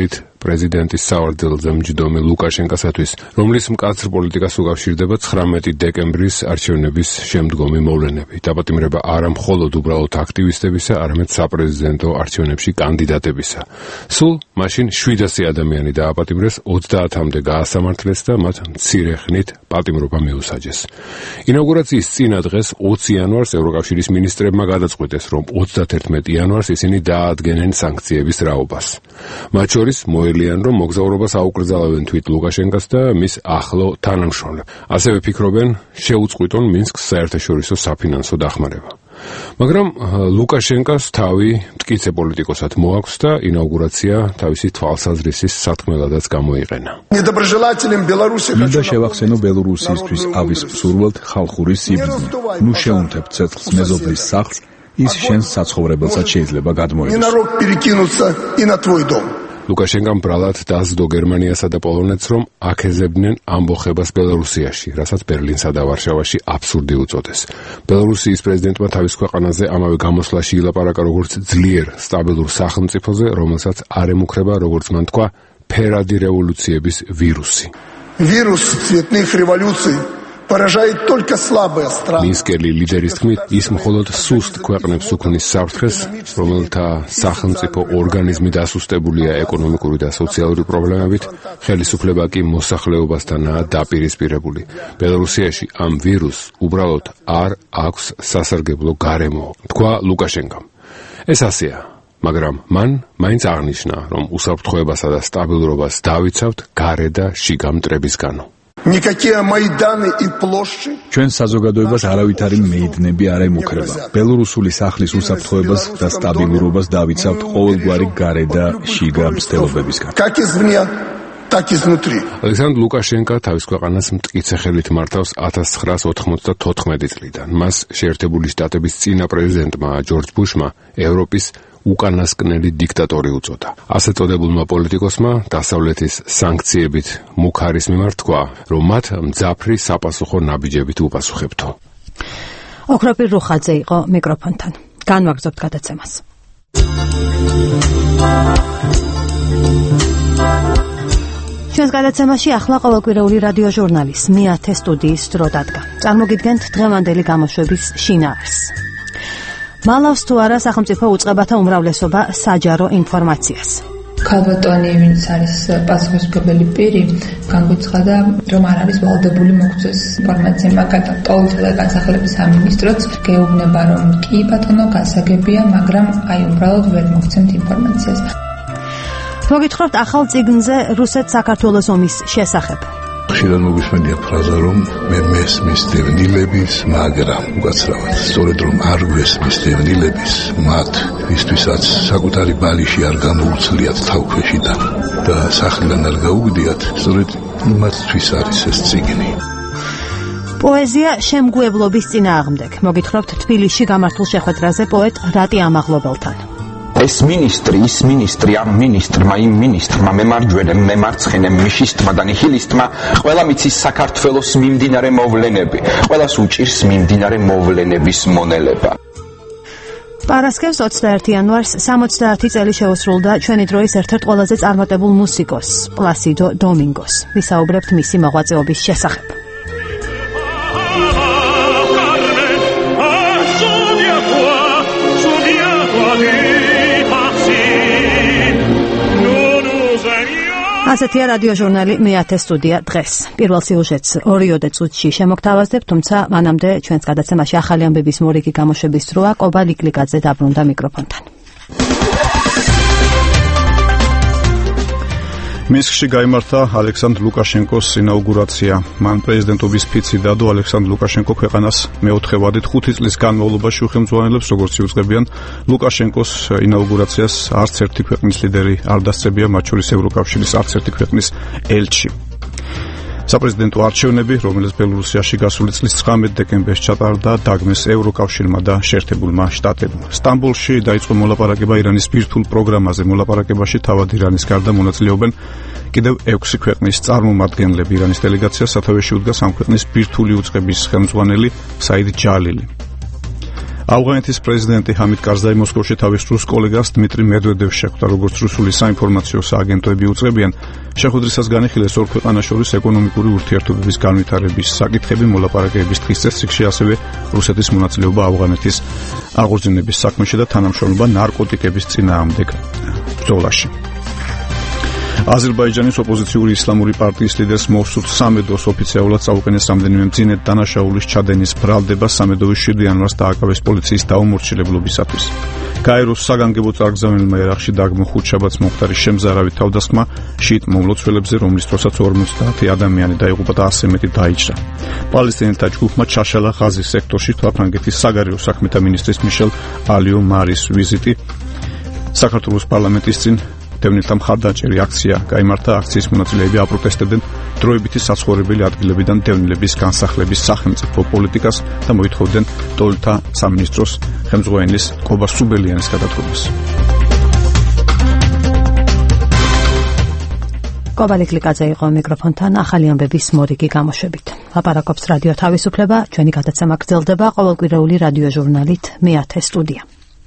პრეზიდენტის სავარძელზე მჯდომი ლუკაშენკოსათვის, რომლის მკაცრ პოლიტიკას უკავშირდება 19 დეკემბრის არჩევნების შემდგომი მოვლენები. დაპატიმრება არა მხოლოდ უბრალოდ აქტივისტებისა, არამედ საპრეზიდენტო არჩევნებში კანდიდატებისა. სულ მაშინ 700 ადამიანი დააპატიმრეს, 30-მდე გაასამართლეს და მათ მცირე ხნით პატიმრობა მიუსაჯეს. ინაუგურაციის წინა დღეს 20 იანვარს ევროკავშირის მინისტრებმა გადაწყვიტეს, რომ 31 იანვარს ისინი დაადგენენ სანქციების რაობას. მათ შორის მოელიან, რომ მოგზაურობას აუკრძალავენ თვით ლუკაშენკოს და მის ახლო თანამშრომლებს. ასევე ფიქრობენ, შეუწყვიტონ მინსკს საერთაშორისო საფინანსო დახმარება. მაგრამ ლუკაშენკოს თავი მტკიცე პოლიტიკოსად მოაქვს და ინაუგურაცია თავისი თვალსაზრისის სათქმელადაც გამოიყენა. მინდა შევახსენო ბელორუსიისთვის ავის მსურველთ ხალხური სიბრძნე. ნუ შეუნთებ ცეცხლს მეზობლის სახლს, ის შენს საცხოვრებელსაც შეიძლება გადმოეღოს. ლუკაშენკომ ბრალად დასდო გერმანიასა და პოლონეთს, რომ აქეზებდნენ ამბოხებას ბელორუსიაში, რასაც ბერლინსა და ვარშავაში აბსურდი უწოდეს. ბელორუსიის პრეზიდენტმა თავის ქვეყანაზე ამავე გამოსვლაში ილაპარაკა როგორც ძლიერ სტაბილურ სახელმწიფოზე, რომელსაც არ ემუქრება, როგორც მან თქვა, ფერადი რევოლუციების ვირუსი. Вирус цветных революций поражает только слабые страны. მინსკელი ლიდერის თქმით, ის მხოლოდ სუსტ ქვეყნებს უქმნის საფრთხეს, რომელთა სახელმწიფო ორგანიზმი დასუსტებულია ეკონომიკური და სოციალური პრობლემებით, ხელისუფლება კი მოსახლეობასთანაა დაპირისპირებული. ბელორუსიაში ამ ვირუსს უბრალოდ არ აქვს სასარგებლო გარემო, თქვა ლუკაშენკომ. ეს ასეა. მაგრამ მან მაინც აღნიშნა, რომ უსაფრთხოებასა და სტაბილურობას დავიცავთ გარე და შიგა მტრებისგანო. ჩვენ საზოგადოებას არავითარი მეიდნები არ ემუქრება. ბელორუსული სახლის უსაფრთხოებას და სტაბილურობას დავიცავთ ყოველგვარი გარე და შიგა მცდელობებისგან. ალექსანდრ ლუკაშენკო თავის ქვეყანას მტკიცე ხელით მართავს 1994 წლიდან. მას შეერთებული შტატების წინა პრეზიდენტმა ჯორჯ ბუშმა ევროპის უკანასკნელი დიქტატორი უწოდა. ასე წოდებულმა პოლიტიკოსმა დასავლეთის სანქციებით მუქარის მიმართ თქვა, რომ მათ მძაფრი საპასუხო ნაბიჯებით უპასუხებთო. ოქროპირ რუხაძე იყო მიკროფონთან. განვაგრძობთ გადაცემას. ჩვენს გადაცემაში ახლა ყოველკვირეული რადიო ჟურნალის მეათე სტუდიის დრო დადგა. წარმოგიდგენთ დღევანდელი გამოშვების შინაარსს. მალავს თუ არა სახელმწიფო უწყებათა უმრავლესობა საჯარო ინფორმაციას. ქალბატონი, ვინც არის პასუხისმგებელი პირი, განგვიცხადა, რომ არ არის ვალდებული მოგწეს ინფორმაცია, მაგალითად, ტოლისა და განსახლების სამინისტროც გეუბნება, რომ კი ბატონო, გასაგებია, მაგრამ აი უბრალოდ ვერ მოგცემთ ინფორმაციას. მოგითხრობთ ახალ წიგნზე რუსეთ-საქართველოს ომის შესახებ. ხშირად მოგვისმენია ფრაზა, რომ მე მესმის დევნილების, მაგრამ უკაცრავად, სწორედ რომ არ გვესმის დევნილების, მათ ვისთვისაც საკუთარი ბალიში არ გამოუცლიათ თავქვეშიდან და სახლიდან არ გაუგდიათ, სწორედ იმათთვის არის ეს წიგნი. პოეზია შემგუებლობის წინააღმდეგ. მოგითხრობთ თბილისში გამართულ შეხვედრაზე პოეტ რატი ამაღლობელთან. ეს მინისტრი, ის მინისტრი, ამ მინისტრმა, იმ მინისტრმა, მემარჯვენემ, მემარცხენემ, მიშისტმა და ნიჰილისტმა ყველა მიცის საქართველოს მიმდინარე მოვლენები, ყველას უჭირს მიმდინარე მოვლენების მონელება. პარასკევს 21 იანვარს 70 წელი შეუსრულდა ჩვენი დროის ერთ-ერთ ყველაზე წარმატებულ მუსიკოს, პლასიდო დომინგოს. ვისაუბრებთ მისი მოღვაწეობის შესახებ. ასეთია რადიო ჟურნალი მეათე სტუდია დღეს. პირველ სიუჟეტს 2 წუთში შემოგთავაზებთ, თუმცა მანამდე ჩვენს გადაცემაში ახალი ამბების მორიგი გამოშვების დროა. კობა ლიკლიკაძე დაბრუნდა მიკროფონთან. მინსკში გაიმართა ალექსანდრ ლუკაშენკოს ინაუგურაცია. მან პრეზიდენტობის ფიცი დადო ალექსანდრ ლუკაშენკო ქვეყანას მეოთხე ვადით 5 წლის განმავლობაში უხელმძღვანელებს, როგორც იუწყებიან. ლუკაშენკოს ინაუგურაციას არც ერთი ქვეყნის ლიდერი არ დასწრებია, მათ შორის ევროკავშირის არც ერთი ქვეყნის ელჩი. საპრეზიდენტო არჩევნები, რომელიც ბელორუსიაში გასული წლის 19 დეკემბერს ჩატარდა, დაგმეს ევროკავშირმა და შეერთებულმა შტატებმა. სტამბოლში დაიწყო მოლაპარაკება ირანის ბირთვულ პროგრამაზე. მოლაპარაკებაში თავად ირანის გარდა მონაწილეობენ კიდევ 6 ქვეყნის წარმომადგენლები. ირანის დელეგაციას სათავეში უდგას ამ ქვეყნის ბირთვული უწყების ხელმძღვანელი საიდ ჯალილი. ავღანეთის პრეზიდენტი ჰამიდ კარზაი მოსკოვში თავის რუს კოლეგას დმიტრი მედვედევს შეხვდა, როგორც რუსული საინფორმაციო სააგენტოები უწყებიან. შეხვედრისას განიხილეს ორ ქვეყანას შორის ეკონომიკური ურთიერთობების განვითარების საკითხები, მოლაპარაკებების დღის წესრიგში, ასევე რუსეთის მონაწილეობა ავღანეთის აღორძინების საქმეში და თანამშრომლობა ნარკოტიკების წინააღმდეგ ბრძოლაში. აზერბაიჯანის ოპოზიციური ისლამური პარტიის ლიდერს მოვსუთ სამედოს ოფიციალურად წაუყენეს რამდენიმე მძიმე დანაშაულის ჩადენის ბრალდება. სამედოვის 7 იანვარს დააკავეს პოლიციის დაუმორჩილებლობისათვის. გაეროს საგანგებო წარგზავნილმა ერაყში დაგმო ხუთშაბათს მომხდარი შემზარავი თავდასხმა შიიტ მომლოცველებზე, რომლის დროსაც 50 ადამიანი დაიღუპა და 100 მეტი დაიჭრა. პალესტინელთა ჯგუფმა ჩაშალა ღაზის სექტორში საფრანგეთის საგარეო საქმეთა მინისტრის მიშელ ალიო მარის ვიზიტი. საქართველოს პარლამენტის წინ დევნილთა მხარდაჭერი აქცია გაიმართა. აქციის მონაწილეები აპროტესტებდნენ დროებითი საცხოვრებელი ადგილებიდან დევნილების განსახლების სახელმწიფო პოლიტიკას და მოითხოვდნენ ტოლთა სამინისტროს ხელმძღვანელის კობა სუბელიანის გადადგომას. კობალი კლიკაძე იყო მიკროფონთან ახალი ამბების მორიგი გამოშვებით. ლაპარაკობს რადიო თავისუფლება, ჩვენი გადაცემა გრძელდება ყოველკვირეული რადიო ჟურნალით მე-10 სტუდია.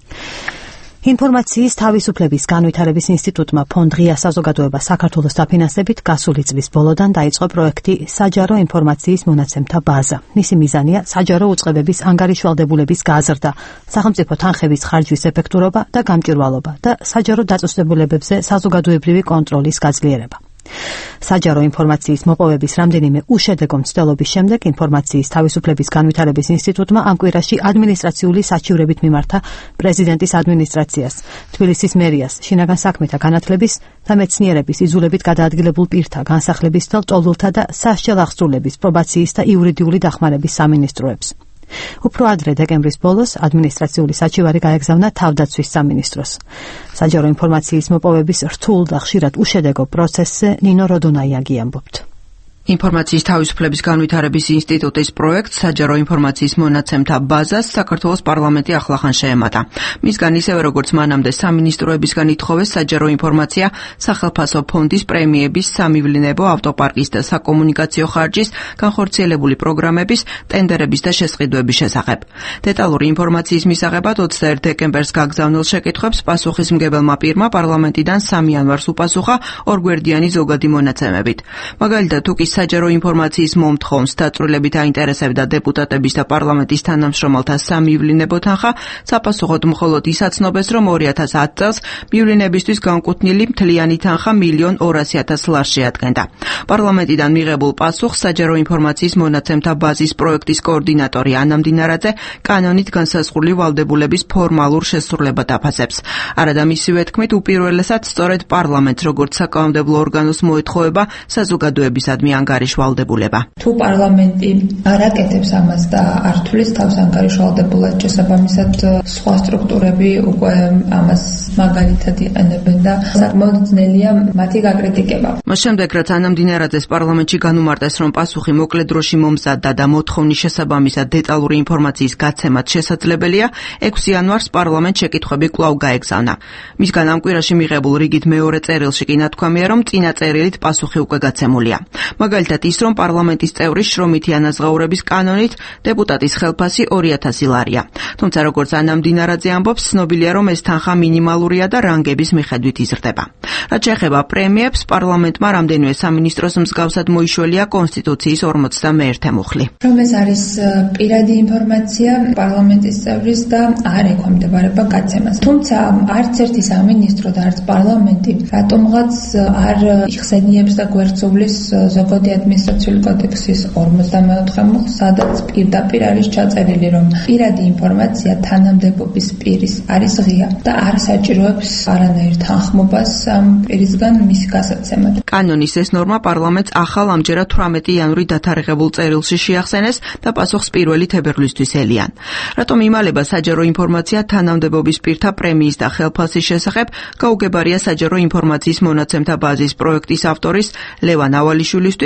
ინფორმაციის თავისუფლების განვითარების ინსტიტუტმა ფონდ ღია საზოგადოება საქართველოს დაფინანსებით გასული წლის ბოლოდან დაიწყო პროექტი საჯარო ინფორმაციის მონაცემთა ბაზა. მისი მიზანია საჯარო უწყებების ანგარიშვალდებულების გაზრდა, სახელმწიფო თანხების ხარჯვის ეფექტურობა და გამჭვირვალობა და საჯარო დაწესებულებებზე საზოგადოებრივი კონტროლის გაძლიერება. საჯარო ინფორმაციის მოპოვების რამდენიმე უშედეგო მცდელობის შემდეგ ინფორმაციის თავისუფლების განვითარების ინსტიტუტმა ამ კვირაში ადმინისტრაციული საჩივრებით მიმართა პრეზიდენტის ადმინისტრაციას, თბილისის მერიას, შინაგან საქმეთა განათლების და მეცნიერების იზოლებით გადაადგილებულ პირთა განსახლების ტოლულთა და სასჯელ აღსრულების, პრობაციის და იურიდიული დახმარების სამინისტროებს. უფრო ადრე დეკემბრის ბოლოს ადმინისტრაციული საჩივარი გაეგზავნა თავდაცვის სამინისტროს. საჯარო ინფორმაციის მოპოვების რთულ და ხშირად უშედეგო პროცესზე ნინო როდონაიაგი ამბობთ. ინფორმაციის თავისუფლების განვითარების ინსტიტუტის პროექტ საჯარო ინფორმაციის მონაცემთა ბაზას საქართველოს პარლამენტი ახლახან შეემატა. მისგან ისევე როგორც მანამდე სამინისტროებისგან ითხოვეს საჯარო ინფორმაცია სახელფასო ფონდის პრემიების, სამივლინებო ავტოპარკის და საკომუნიკაციო ხარჯის, განხორციელებული პროგრამების, ტენდერების და შესყიდვების შესახებ. დეტალური ინფორმაციის მისაღებად 21 დეკემბერს გაგზავნილ შეკითხვებს პასუხისმგებელმა პირმა პარლამენტიდან 3 იანვარს უპასუხა ორგვერდიანი ზოგადი მონაცემებით. მაგალითად, თუ კი საჯარო ინფორმაციის მომთხოვნს დაწვრილებით აინტერესებდა დეპუტატების და პარლამენტის თანამშრომელთა სამივლინებო თანხა, საპასუხოდ მხოლოდ ის აცნობეს, რომ 2010 წელს მივლინებისთვის განკუთვნილი მთლიანი თანხა 1.200.000 ლარს შეადგენდა. პარლამენტიდან მიღებულ პასუხს საჯარო ინფორმაციის მონაცემთა ბაზის პროექტის კოორდინატორი ანა მდინარაძე კანონით განსაზღვრული ვალდებულების ფორმალურ შესრულებად აფასებს. არადა მისივე თქმით, უპირველესად სწორედ პარლამენტს როგორც საკანონმდებლო ორგანოს მოეთხოვება საზოგადოებისადმი ანგარიშვალდებულება. თუ პარლამენტი არ აკეთებს ამას და არ თulis თავს ანგარიშვალდებულად, შესაბამისად სხვა სტრუქტურები უკვე ამას მაგალითად იყენებენ და საკმაოდ ძნელია მათი გაკრიტიკება. მას შემდეგ, რაც ანა მდინარაძეს პარლამენტში განუმარტეს, რომ პასუხი მოკლე დროში მომზადდა და მოთხოვნის შესაბამისად დეტალური ინფორმაციის გაცემაც შესაძლებელია, 6 იანვარს პარლამენტს შეკითხვები კვლავ გაეგზავნა. მისგან ამ კვირაში მიღებულ რიგით მეორე წერილში კი ნათქვამია, რომ წინა წერილით პასუხი უკვე გაცემულია. მაგალითად ის, რომ პარლამენტის წევრის შრომითი ანაზღაურების კანონით დეპუტატის ხელფასი 2.000 ლარია. თუმცა როგორც ანა მდინარაძე ამბობს, ცნობილია, რომ ეს თანხა მინიმალურია და რანგების მიხედვით იზრდება. რაც შეეხება პრემიებს, პარლამენტმა რამდენიმე სამინისტროს მსგავსად მოიშველია კონსტიტუციის 51 მუხლი. რომ ეს არის პირადი ინფორმაცია პარლამენტის წევრის და არ ექვემდებარება გაცემას. თუმცა არც ერთი სამინისტრო და არც პარლამენტი რატომღაც არ იხსენიებს და გვერდსოვლის ზოგადი ადმინისტრაციული კოდექსის 54 მუხლს, სადაც პირდაპირ არის ჩაწერილი, რომ პირადი ინფორმაცია თანამდებობის პირის არის ღია და არ საჭიროებს არანაირ თანხმობას ამ პირისგან მის გასაცემად. კანონის ეს ნორმა პარლამენტს ახალ ამჯერად 18 იანვრი დათარიღებულ წერილში შეახსენეს და პასუხს 1 თებერვლისთვის ელიან. რატომ იმალება საჯარო ინფორმაცია თანამდებობის პირთა პრემიის და ხელფასის შესახებ, გაუგებარია საჯარო ინფორმაციის მონაცემთა ბაზის პროექტის ავტორის ლევან ავალიშვილისთვის,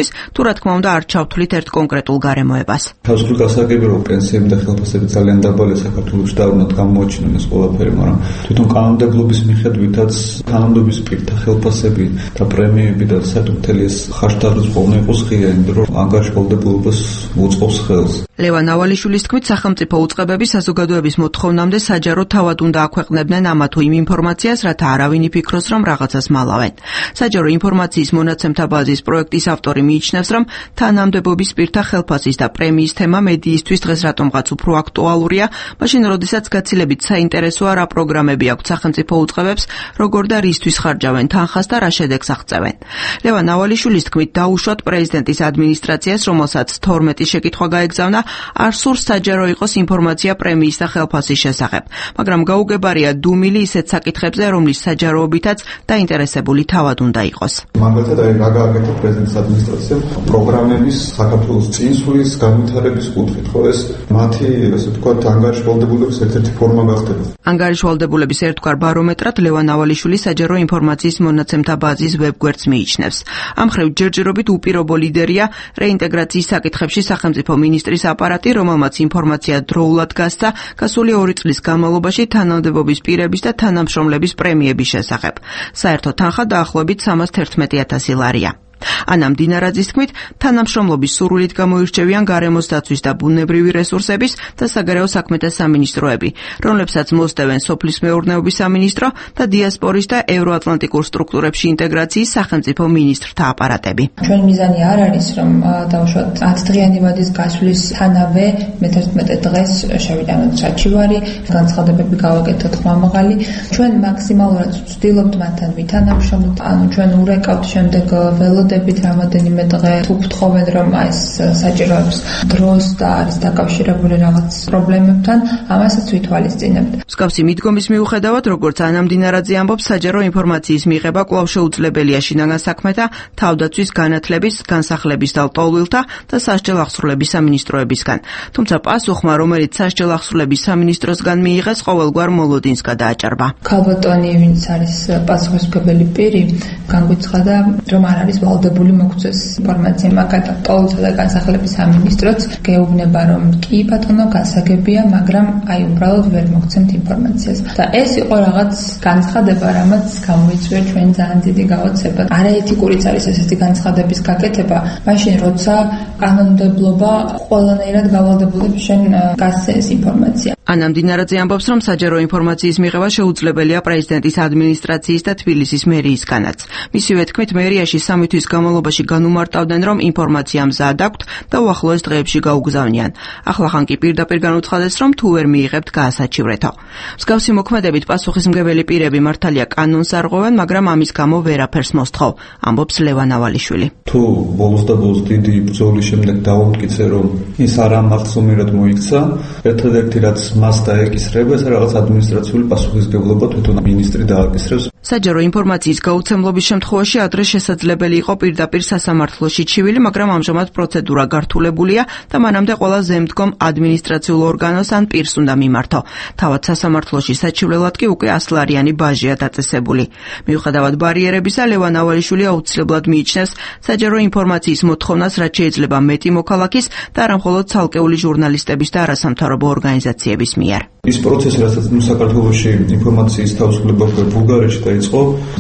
მისთვის, თუ რა თქმა უნდა არ ჩავთვლით ერთ კონკრეტულ გარემოებას. თავისუფლ გასაგები რომ პენსიები და ხელფასები ძალიან დაბალია საქართველოში და უნდა გამოჩინონ ეს ყველაფერი, მაგრამ თვითონ კანონმდებლობის მიხედვითაც თანამდებობის პირთა ხელფასები და პრემიები და საერთოდ მთელი ეს ხარჯ-დარღვევა იყოს ღია, იმიტომ რომ ანგარიშვალდებულებას უწყობს ხელს. ლევან ავალიშვილის თქმით, სახელმწიფო უწყებები საზოგადოების მოთხოვნამდე საჯაროდ თავად უნდა აქვეყნებდნენ ამა თუ იმ ინფორმაციას, რათა არავინ იფიქროს, რომ რაღაცას მალავენ. საჯარო ინფორმაციის მონაცემთა ბაზის პროექტის ავტორი მიიჩნევს, რომ თანამდებობის პირთა ხელფასის და პრემიის თემა მედიისთვის დღეს რატომღაც უფრო აქტუალურია, მაშინ როდესაც გაცილებით საინტერესოა რა პროგრამები აქვთ სახელმწიფო უწყებებს, როგორ და რისთვის ხარჯავენ თანხას და რა შედეგს აღწევენ. ლევან ავალიშვილის თქმით, დაუშვათ პრეზიდენტის ადმინისტრაციას, რომელსაც 12 შეკითხვა გაეგზავნა, არ სურს საჯარო იყოს ინფორმაცია პრემიის და ხელფასის შესახებ, მაგრამ გაუგებარია დუმილი ისეთ საკითხებზე, რომლის საჯაროობითაც დაინტერესებული თავად უნდა იყოს. მაგალითად, რა გააკეთა პრეზიდენტის ადმინისტრაციამ პროგრამების საქართველოს წინსვლის განვითარების კუთხით, ხო ეს მათი, ასე ვთქვათ, ანგარიშვალდებულების ერთ-ერთი ფორმა გახდება. ანგარიშვალდებულების ერთგვარ ბარომეტრად ლევან ავალიშვილი საჯარო ინფორმაციის მონაცემთა ბაზის ვებგვერდს მიიჩნევს. ამ მხრივ ჯერჯერობით უპირობო ლიდერია რეინტეგრაციის საკითხებში სახელმწიფო მინისტრის აპარატი, რომელმაც ინფორმაცია დროულად გასცა გასული 2 წლის განმავლობაში თანამდებობის პირების და თანამშრომლების პრემიების შესახებ. საერთო თანხა დაახლოებით 311,000 ლარია. ანა მდინარაძის თქმით, თანამშრომლობის სურვილით გამოირჩევიან გარემოს დაცვის და ბუნებრივი რესურსების და საგარეო საქმეთა სამინისტროები, რომლებსაც მოსდევენ სოფლის მეურნეობის სამინისტრო და დიასპორის და ევროატლანტიკურ სტრუქტურებში ინტეგრაციის სახელმწიფო მინისტრთა აპარატები. ჩვენ მიზანი არ არის, რომ დავუშვათ 10 დღიანი ვადის გასვლისთანავე მე-11 დღეს შევიტანოთ საჩივარი, განცხადებები გავაკეთოთ ხმამაღალი. ჩვენ მაქსიმალურად ვცდილობთ მათთან ვითანამშრომლოთ, ანუ ჩვენ ურეკავთ შემდეგ ველოდებით რამოდენიმე დღე, თუ გთხოვენ რომ ეს საჭიროებს დროს და არის დაკავშირებული რაღაც პრობლემებთან, ამასაც ვითვალისწინებთ. მსგავსი მიდგომის მიუხედავად, როგორც ანა მდინარაძე ამბობს, საჯარო ინფორმაციის მიღება კვლავ შეუძლებელია შინაგან საქმეთა, თავდაცვის, განათლების, განსახლების და ლტოლვილთა და სასჯელ აღსრულების სამინისტროებისგან. თუმცა პასუხმა, რომელიც სასჯელ აღსრულების სამინისტროსგან მიიღეს, ყოველგვარ მოლოდინს გადააჭარბა. ქალბატონი, ვინც არის პასუხისმგებელი პირი, განგვიცხადა, რომ არ არის ვალდებული მოგცეს ინფორმაცია მაგათა ლტოლვილთა და განსახლების სამინისტროც გეუბნება, რომ კი ბატონო გასაგებია, მაგრამ აი უბრალოდ ვერ მოგცემთ ინფორმაციას. და ეს იყო რაღაც განცხადება, რამაც გამოიწვია ჩვენ ძალიან დიდი გაოცება. არაეთიკურიც არის ესეთი განცხადების გაკეთება, მაშინ როცა კანონმდებლობა ყველანაირად გავალდებულებს შენ გასცე ეს ინფორმაცია. ანა მდინარაძე ამბობს, რომ საჯარო ინფორმაციის მიღება შეუძლებელია პრეზიდენტის ადმინისტრაციის და თბილისის მერიისგანაც. მისივე თქმით, მერიაში 3 თვის განმავლობაში განუმარტავდნენ, რომ ინფორმაცია მზად აქვთ და უახლოეს დღეებში გაუგზავნიან. ახლახან კი პირდაპირ განუცხადეს, რომ თუ ვერ მიიღებთ, გაასაჩივრეთო. მსგავსი მოქმედებით პასუხისმგებელი პირები მართალია კანონს არღვევენ, მაგრამ ამის გამო ვერაფერს მოსთხოვ, ამბობს ლევან ავალიშვილი. თუ ბოლოს და ბოლოს დიდი ბრძოლის შემდეგ დავამტკიცე, რომ ის არ ამართლმიერად მოიქცა, ერთადერთი რაც მას დაეკისრება, ეს რაღაც ადმინისტრაციული პასუხისმგებლობა თვითონ მინისტრი დააკისრებს. საჯარო ინფორმაციის გაუცემლობის შემთხვევაში ადრე შესაძლებელი იყო პირდაპირ სასამართლოში ჩივილი, მაგრამ ამჟამად პროცედურა გართულებულია და მანამდე ყველა ზემდგომ ადმინისტრაციულ ორგანოს ან პირს უნდა მიმართო. თავად სასამართლოში საჩივრელად კი უკვე 100 ლარიანი ბაჟია დაწესებული. მიუხედავად ბარიერებისა, ლევან ავალიშვილი აუცილებლად მიიჩნევს საჯარო ინფორმაციის მოთხოვნას, რაც შეიძლება მეტი მოქალაქის და არა მხოლოდ ცალკეული ჟურნალისტების და არასამთავრობო ორგანიზაციების მიერ. ის პროცესი, რასაც საქართველოში ინფორმაციის თავისუფლება ბულგარეთში დაიწყო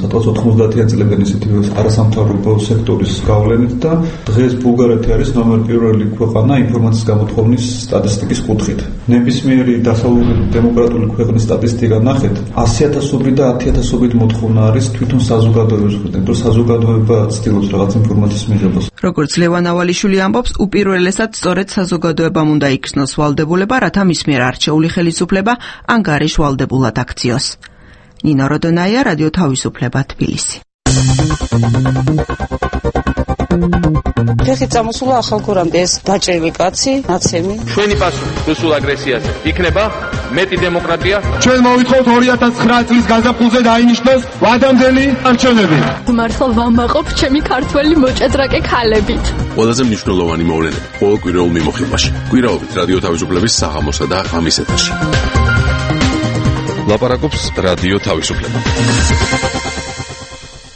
90-იან წლებიდან ისეთი არასამთავრობო სექტორის გავლენით და დღეს ბულგარეთი არის ნომერ 1 ქვეყანა ინფორმაციის გამოთხოვნის სტატისტიკის კუთხით. ნებისმიერი დასავლური დემოკრატიული ქვეყნის სტატისტიკა ნახეთ, 100,000 და 10,000 მოთხოვნა არის თვითონ საზოგადოების მხრიდან, რომ საზოგადოება ცდილობს რაღაც ინფორმაციის მიღებას. როგორც ლევან ავალიშვილი ამბობს, უპირველესად სწორედ საზოგადოებამ უნდა იქნოს ვალდებულება, რათა მის მიერ არჩეული ხელისუფლება ანგარიშვალდებულად აქციოს. ნინო როდონაია, რადიო თავისუფლება, თბილისი. ხეხი წამოსულა ახალგორამდე ეს დაჭრილი კაცი, ნაცემი. ჩვენი პასუხი რუსულ აგრესიაზე იქნება მეტი დემოკრატია. ჩვენ მოვითხოვთ 2009 წლის გაზაფხულზე დაინიშნოს ვადამდელი არჩევნები. მართლა ვამაყობ ჩემი ქართველი მოჭადრაკე ქალებით. ყველაზე მნიშვნელოვანი მოვლენები ყოველ კვირაულ მიმოხილვაში. კვირაობით რადიო თავისუფლების საღამოსა და ღამის ეთერში. ლაპარაკობს რადიო თავისუფლება.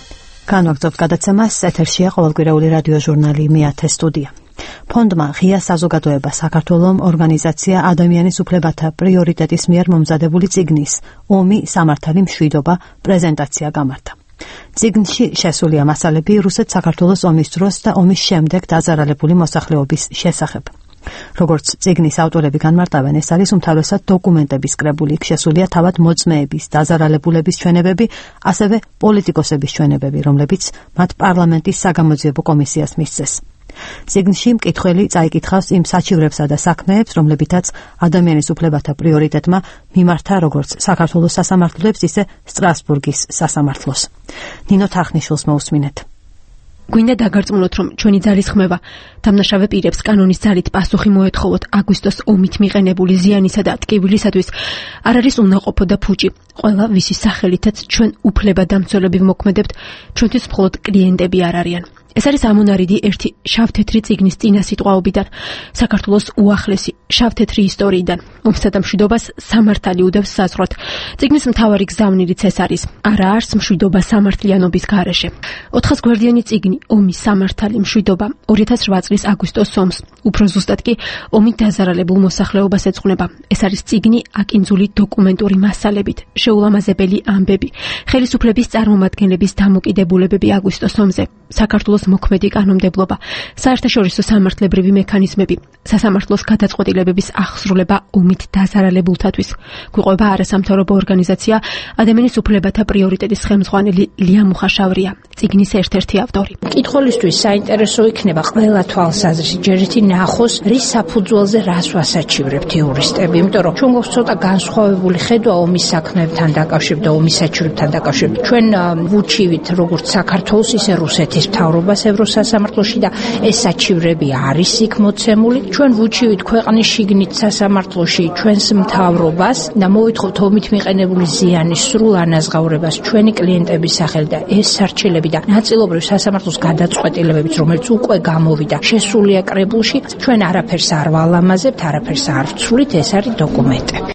განვაგრძობთ გადაცემას, ეთერშია ყოველკვირეული რადიო ჟურნალი მეათე სტუდია. ფონდმა ღია საზოგადოება საქართველოს ორგანიზაცია ადამიანის უფლებათა პრიორიტეტის მიერ მომზადებული წიგნის ომი, სამართალი, მშვიდობა პრეზენტაცია გამართა. წიგნში შესულია მასალები რუსეთ-საქართველოს ომის დროს და ომის შემდეგ დაზარალებული მოსახლეობის შესახებ. როგორც წიგნის ავტორები განმარტავენ, ეს არის უმთავრესად დოკუმენტების კრებული, იქ შესულია თავად მოწმეების, დაზარალებულების ჩვენებები, ასევე პოლიტიკოსების ჩვენებები, რომლებიც მათ პარლამენტის საგამოძიებო კომისიას მისცეს. წიგნში მკითხველი წაიკითხავს იმ საჩივრებსა და საქმეებს, რომლებითაც ადამიანის უფლებათა პრიორიტეტმა მიმართა როგორც საქართველოს სასამართლოებს, ისე სტრასბურგის სასამართლოს. ნინო თახნიშვილს მოусმინეთ. გვინდა დაგარწმუნოთ, რომ ჩვენი ძალისხმევა დამნაშავე პირებს კანონის ძალით პასუხი მოეთხოვოთ აგვისტოს ომით მიყენებული ზიანისა და ტკივილისათვის არ არის უნაყოფო და ფუჭი. ყველა ვისის სახელითაც ჩვენ უფლებადამცველები ვმოქმედებთ, ჩვენთვის მხოლოდ კლიენტები არ არიან. ეს არის ამონარიდი ერთი შავთეთრი წიგნის წინა სიტყვაობიდან, საქართველოს უახლესი შავთეთრი ისტორიიდან. ომსა და მშვიდობას სამართალი უდევს საზღვრად. წიგნის მთავარი გზავნილიც ეს არის. არა არს მშვიდობა სამართლიანობის გარეშე. 400 გვერდიანი წიგნი ომი, სამართალი, მშვიდობა 2008 წლის აგვისტოს ომს. უფრო ზუსტად კი ომით დაზარალებულ მოსახლეობას ეძღვნება. ეს არის წიგნი აკინძული დოკუმენტური მასალებით, შეულამაზებელი ამბები, ხელისუფლების წარმომადგენლების დამოკიდებულებები აგვისტოს ომზე, საქართველოს მოქმედი კანონმდებლობა, საერთაშორისო სამართლებრივი მექანიზმები, სასამართლოს გადაწყვეტილებების აღსრულება ომით დაზარალებულთათვის. გვიყვება არასამთავრობო ორგანიზაცია ადამიანის უფლებათა პრიორიტეტის ხელმძღვანელი ლია მუხაშავრია, წიგნის ერთ-ერთი ავტორი. მკითხველისთვის საინტერესო იქნება ყველა თვალსაზრისი, ჯერ ერთი ნახოს, რის საფუძველზე რას ვასაჩივრებთ იურისტები, იმიტომ რომ ჩვენ გვაქვს ცოტა განსხვავებული ხედვა ომის საქმეებთან დაკავშირებით და ომის საჩივრებთან დაკავშირებით. ჩვენ ვუჩივით როგორც საქართველოს, ისე რუსეთის მთავრობას ევროსასამართლოში და ეს საჩივრები არის იქ მოცემული. ჩვენ ვუჩივით ქვეყნის შიგნით სასამართლოში ჩვენს მთავრობას და მოვითხოვთ ომით მიყენებული ზიანის სრულ ანაზღაურებას ჩვენი კლიენტების სახელი და ეს სარჩელები და ნაწილობრივ სასამართლოს გადაწყვეტილებებიც, რომელიც უკვე გამოვიდა შესულია კრებულში, ჩვენ არაფერს არ ვალამაზებთ, არაფერს არ ვცვლით, ეს არის დოკუმენტები.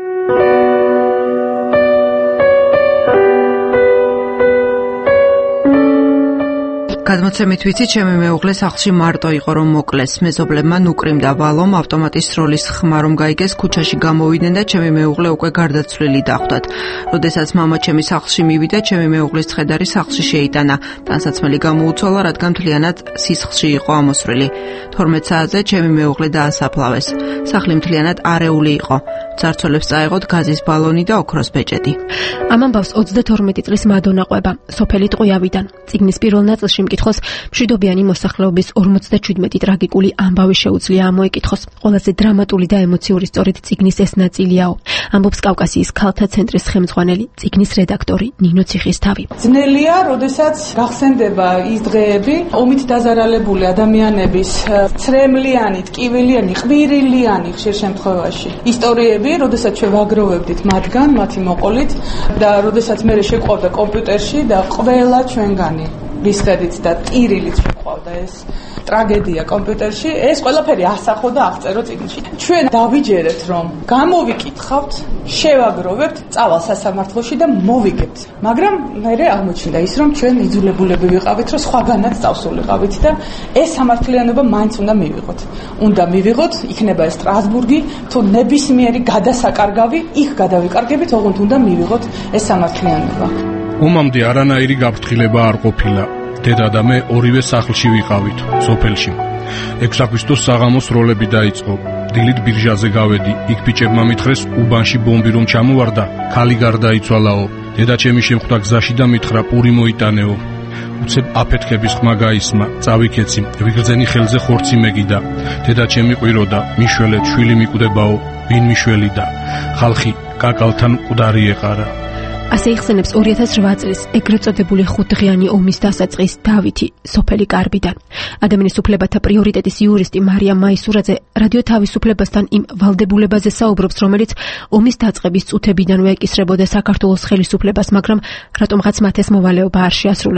გადმოცემით ვიცი, ჩემი მეუღლე სახლში მარტო იყო, რომ მოკლეს. მეზობლებმა ნუკრიმდა ვალომ, ავტომატის სროლის ხმა რომ გაიგეს, ქუჩაში გამოვიდნენ და ჩემი მეუღლე უკვე გარდაცვლილი დახვდათ. როდესაც მამა ჩემი სახლში მივიდა, ჩემი მეუღლის ცხედარი სახლში შეიტანა. ტანსაცმელი გამოუცვალა, რადგან მთლიანად სისხლში იყო ამოსვლილი. 12 საათზე ჩემი მეუღლე დაასაფლავეს. სახლი მთლიანად არეული იყო. ძარცველებს წაეღოთ გაზის ბალონი და ოქროს ბეჭედი. ამ ამბავს 22 წლის მადონა ყვება, სოფელი ტყვიავიდან. წიგნის პირველ ნაწილში მკითხოს მშვიდობიანი მოსახლეობის 57 ტრაგიკული ამბავი შეუძლია ამოეკითხოს. ყველაზე დრამატული და ემოციური სწორედ წიგნის ეს ნაწილიაო. ამბობს კავკასიის ქალთა ცენტრის ხელმძღვანელი, წიგნის რედაქტორი ნინო ციხისთავი. ძნელია, როდესაც გახსენდება ის დღეები, ომით დაზარალებული ადამიანების ცრემლიანი, ტკივილიანი, ყვირილიანი ხშირ შემთხვევაში ისტორიები, როდესაც ჩვენ ვაგროვებდით მათგან, მათი მოყოლით და როდესაც მე შეყვავდა კომპიუტერში და ყველა ჩვენგანი რისხედით და ტირილით შეყვავდა ეს ტრაგედია კომპიუტერში, ეს ყველაფერი ასახო და აღწერო წიგნში. ჩვენ დავიჯერეთ, რომ გამოვიკითხავთ, შევაგროვებთ, წავალ სასამართლოში და მოვიგებთ. მაგრამ მერე აღმოჩნდა ის, რომ ჩვენ იძულებულები ვიყავით, რომ სხვაგანაც წავსულიყავით და ეს სამართლიანობა მაინც უნდა მივიღოთ. უნდა მივიღოთ, იქნება ეს სტრასბურგი, თუ ნებისმიერი გადასაკარგავი, იქ გადავიკარგებით, ოღონდ უნდა მივიღოთ ეს სამართლიანობა. ომამდე არანაირი გაფრთხილება არ ყოფილა. დედა და მე ორივე სახლში ვიყავით, სოფელში. 6 აგვისტოს საღამოს როლები დაიწყო. დილით ბირჟაზე გავედი, იქ ბიჭებმა მითხრეს უბანში ბომბი რომ ჩამოვარდა, ქალი გარდაიცვალაო. დედა ჩემი შემხვდა გზაში და მითხრა პური მოიტანეო. უცებ აფეთქების ხმა გაისმა, წავიქეცი, ვიგრძენი ხელზე ხორცი მეგიდა. დედა ჩემი ყვიროდა, მიშველეთ, შვილი მიკვდებაო, ვინ მიშველიდა. ხალხი კაკალთან მკვდარი ეყარა. ასე იხსენებს 2008 წლის ეგრეთ წოდებული 5-დღიანი ომის დასაწყის დავითი სოფელი კარბიდან. ადამიანის უფლებათა პრიორიტეტის იურისტი მარია მაისურაძე რადიო თავისუფლებასთან იმ ვალდებულებაზე საუბრობს, რომელიც ომის დაწყების წუთებიდანვე ეკისრებოდა საქართველოს ხელისუფლებას, მაგრამ რატომღაც მათ ეს მოვალეობა არ შეასრულეს.